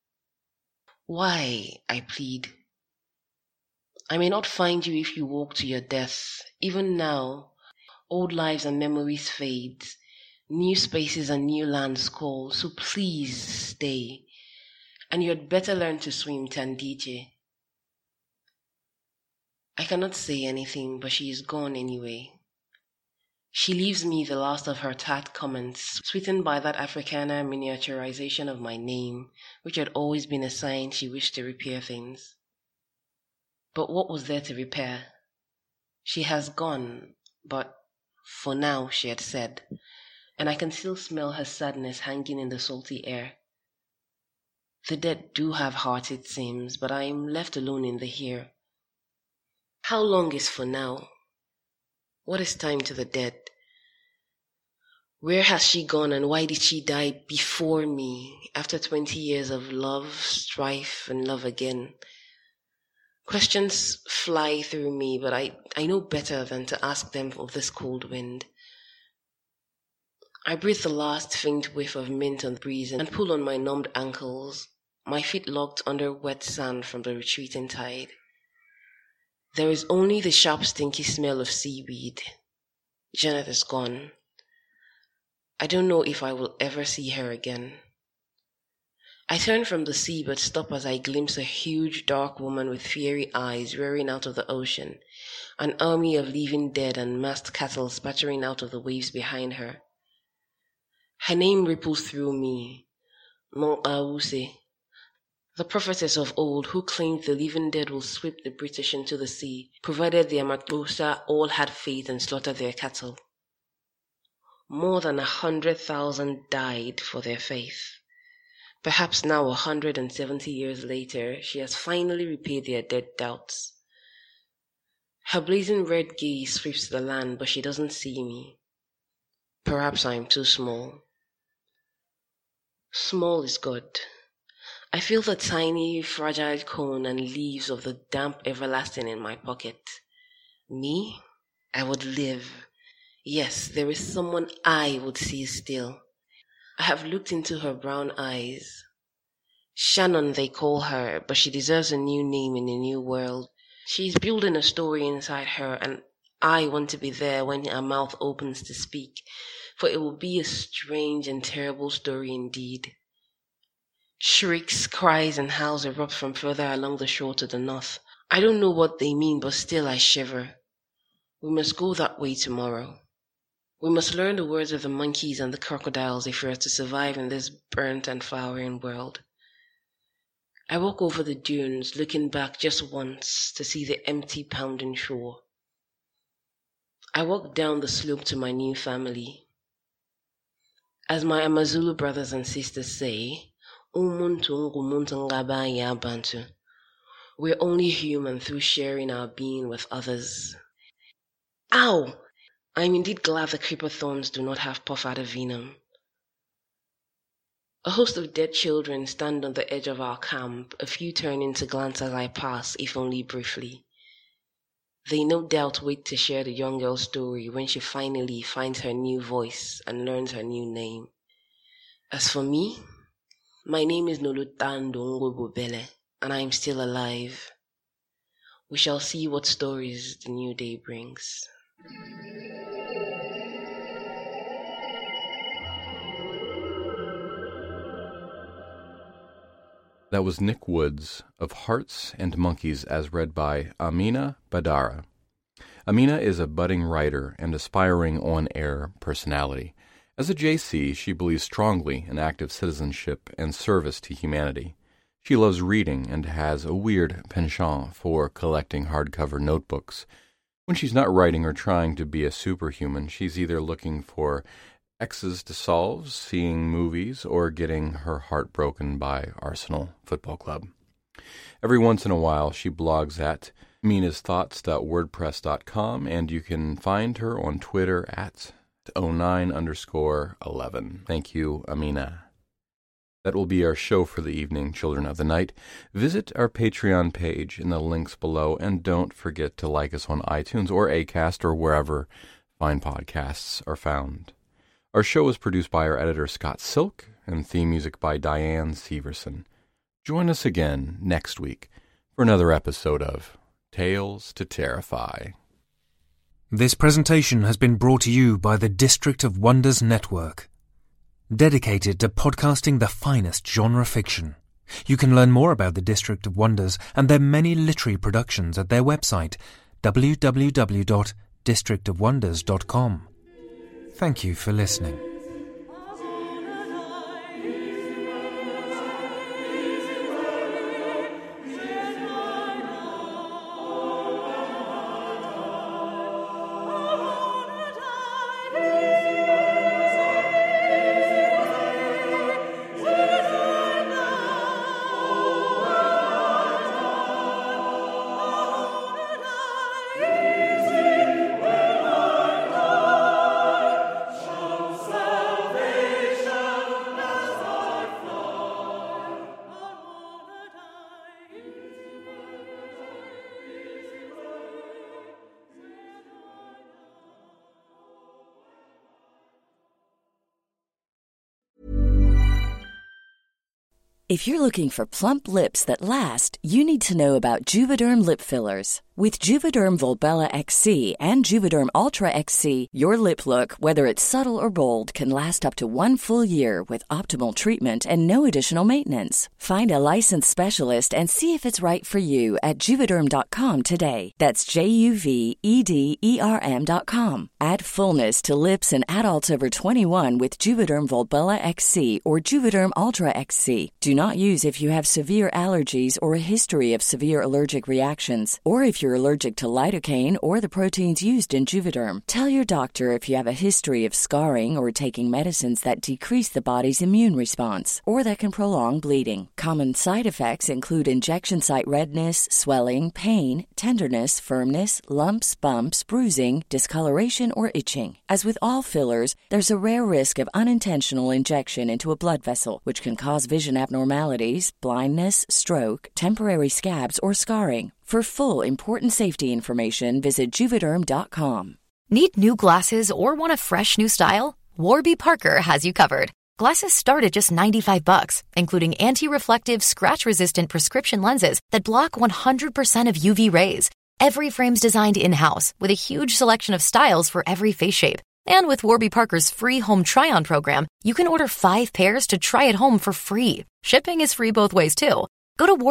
Why? I plead. I may not find you if you walk to your death. Even now, old lives and memories fade. New spaces and new lands call, so please stay. And you had better learn to swim, Tandije. I cannot say anything, but she is gone anyway. She leaves me the last of her tart comments, sweetened by that Afrikaner miniaturization of my name, which had always been a sign she wished to repair things. But what was there to repair? She has gone, but for now, she had said, and I can still smell her sadness hanging in the salty air. The dead do have hearts, it seems, but I am left alone in the here. How long is for now? What is time to the dead? Where has she gone and why did she die before me, after 20 years of love, strife, and love again? Questions fly through me, but I know better than to ask them of this cold wind. I breathe the last faint whiff of mint on the breeze and pull on my numbed ankles, my feet locked under wet sand from the retreating tide. There is only the sharp, stinky smell of seaweed. Janet is gone. I don't know if I will ever see her again. I turn from the sea but stop as I glimpse a huge dark woman with fiery eyes rearing out of the ocean, an army of living dead and massed cattle spattering out of the waves behind her. Her name ripples through me, Nonkause, the prophetess of old who claimed the living dead will sweep the British into the sea, provided the Amatrosa all had faith and slaughtered their cattle. More than 100,000 died for their faith. Perhaps now 170 years later, she has finally repaid their dead doubts. Her blazing red gaze sweeps the land, but she doesn't see me. Perhaps I am too small. Small is good. I feel the tiny, fragile cone and leaves of the damp everlasting in my pocket. Me? I would live. Yes, there is someone I would see still. I have looked into her brown eyes. Shannon they call her, but she deserves a new name in a new world. She is building a story inside her, and I want to be there when her mouth opens to speak, for it will be a strange and terrible story indeed. Shrieks, cries, and howls erupt from further along the shore to the north. I don't know what they mean, but still I shiver. We must go that way tomorrow. We must learn the words of the monkeys and the crocodiles if we are to survive in this burnt and flowering world. I walk over the dunes, looking back just once to see the empty, pounding shore. I walk down the slope to my new family. As my Amazulu brothers and sisters say, we're only human through sharing our being with others. Ow! I am indeed glad the creeper thorns do not have puff out of venom. A host of dead children stand on the edge of our camp, a few turning to glance as I pass, if only briefly. They no doubt wait to share the young girl's story when she finally finds her new voice and learns her new name. As for me, my name is Nolutando Ngobobele, and I am still alive. We shall see what stories the new day brings. That was Nick Woods of Hearts and Monkeys as read by Amina Badara. Amina is a budding writer and aspiring on-air personality. As a JC, she believes strongly in active citizenship and service to humanity. She loves reading and has a weird penchant for collecting hardcover notebooks. When she's not writing or trying to be a superhuman, she's either looking for X's to solve, seeing movies, or getting her heart broken by Arsenal Football Club. Every once in a while, she blogs at minasthoughts.wordpress.com, and you can find her on Twitter at 09_11. Thank you, Amina. That will be our show for the evening, Children of the Night. Visit our Patreon page in the links below, and don't forget to like us on iTunes or Acast or wherever fine podcasts are found. Our show is produced by our editor, Scott Silk, and theme music by Diane Severson. Join us again next week for another episode of Tales to Terrify. This presentation has been brought to you by the District of Wonders Network, dedicated to podcasting the finest genre fiction. You can learn more about the District of Wonders and their many literary productions at their website, www.districtofwonders.com. Thank you for listening. If you're looking for plump lips that last, you need to know about Juvederm lip fillers. With Juvederm Volbella XC and Juvederm Ultra XC, your lip look, whether it's subtle or bold, can last up to 1 full year with optimal treatment and no additional maintenance. Find a licensed specialist and see if it's right for you at Juvederm.com today. That's JUVEDERM.com. Add fullness to lips in adults over 21 with Juvederm Volbella XC or Juvederm Ultra XC. Do not use if you have severe allergies or a history of severe allergic reactions, or if you're allergic to lidocaine or the proteins used in Juvederm. Tell your doctor if you have a history of scarring or taking medicines that decrease the body's immune response or that can prolong bleeding. Common side effects include injection site redness, swelling, pain, tenderness, firmness, lumps, bumps, bruising, discoloration, or itching. As with all fillers, there's a rare risk of unintentional injection into a blood vessel, which can cause vision abnormalities, blindness, stroke, temporary scabs, or scarring. For full, important safety information, visit Juvederm.com. Need new glasses or want a fresh new style? Warby Parker has you covered. Glasses start at just $95, including anti-reflective, scratch-resistant prescription lenses that block 100% of UV rays. Every frame's designed in-house with a huge selection of styles for every face shape. And with Warby Parker's free home try-on program, you can order 5 pairs to try at home for free. Shipping is free both ways, too. Go to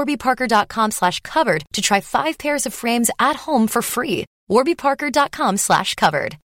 warbyparker.com/covered to try 5 pairs of frames at home for free. warbyparker.com/covered.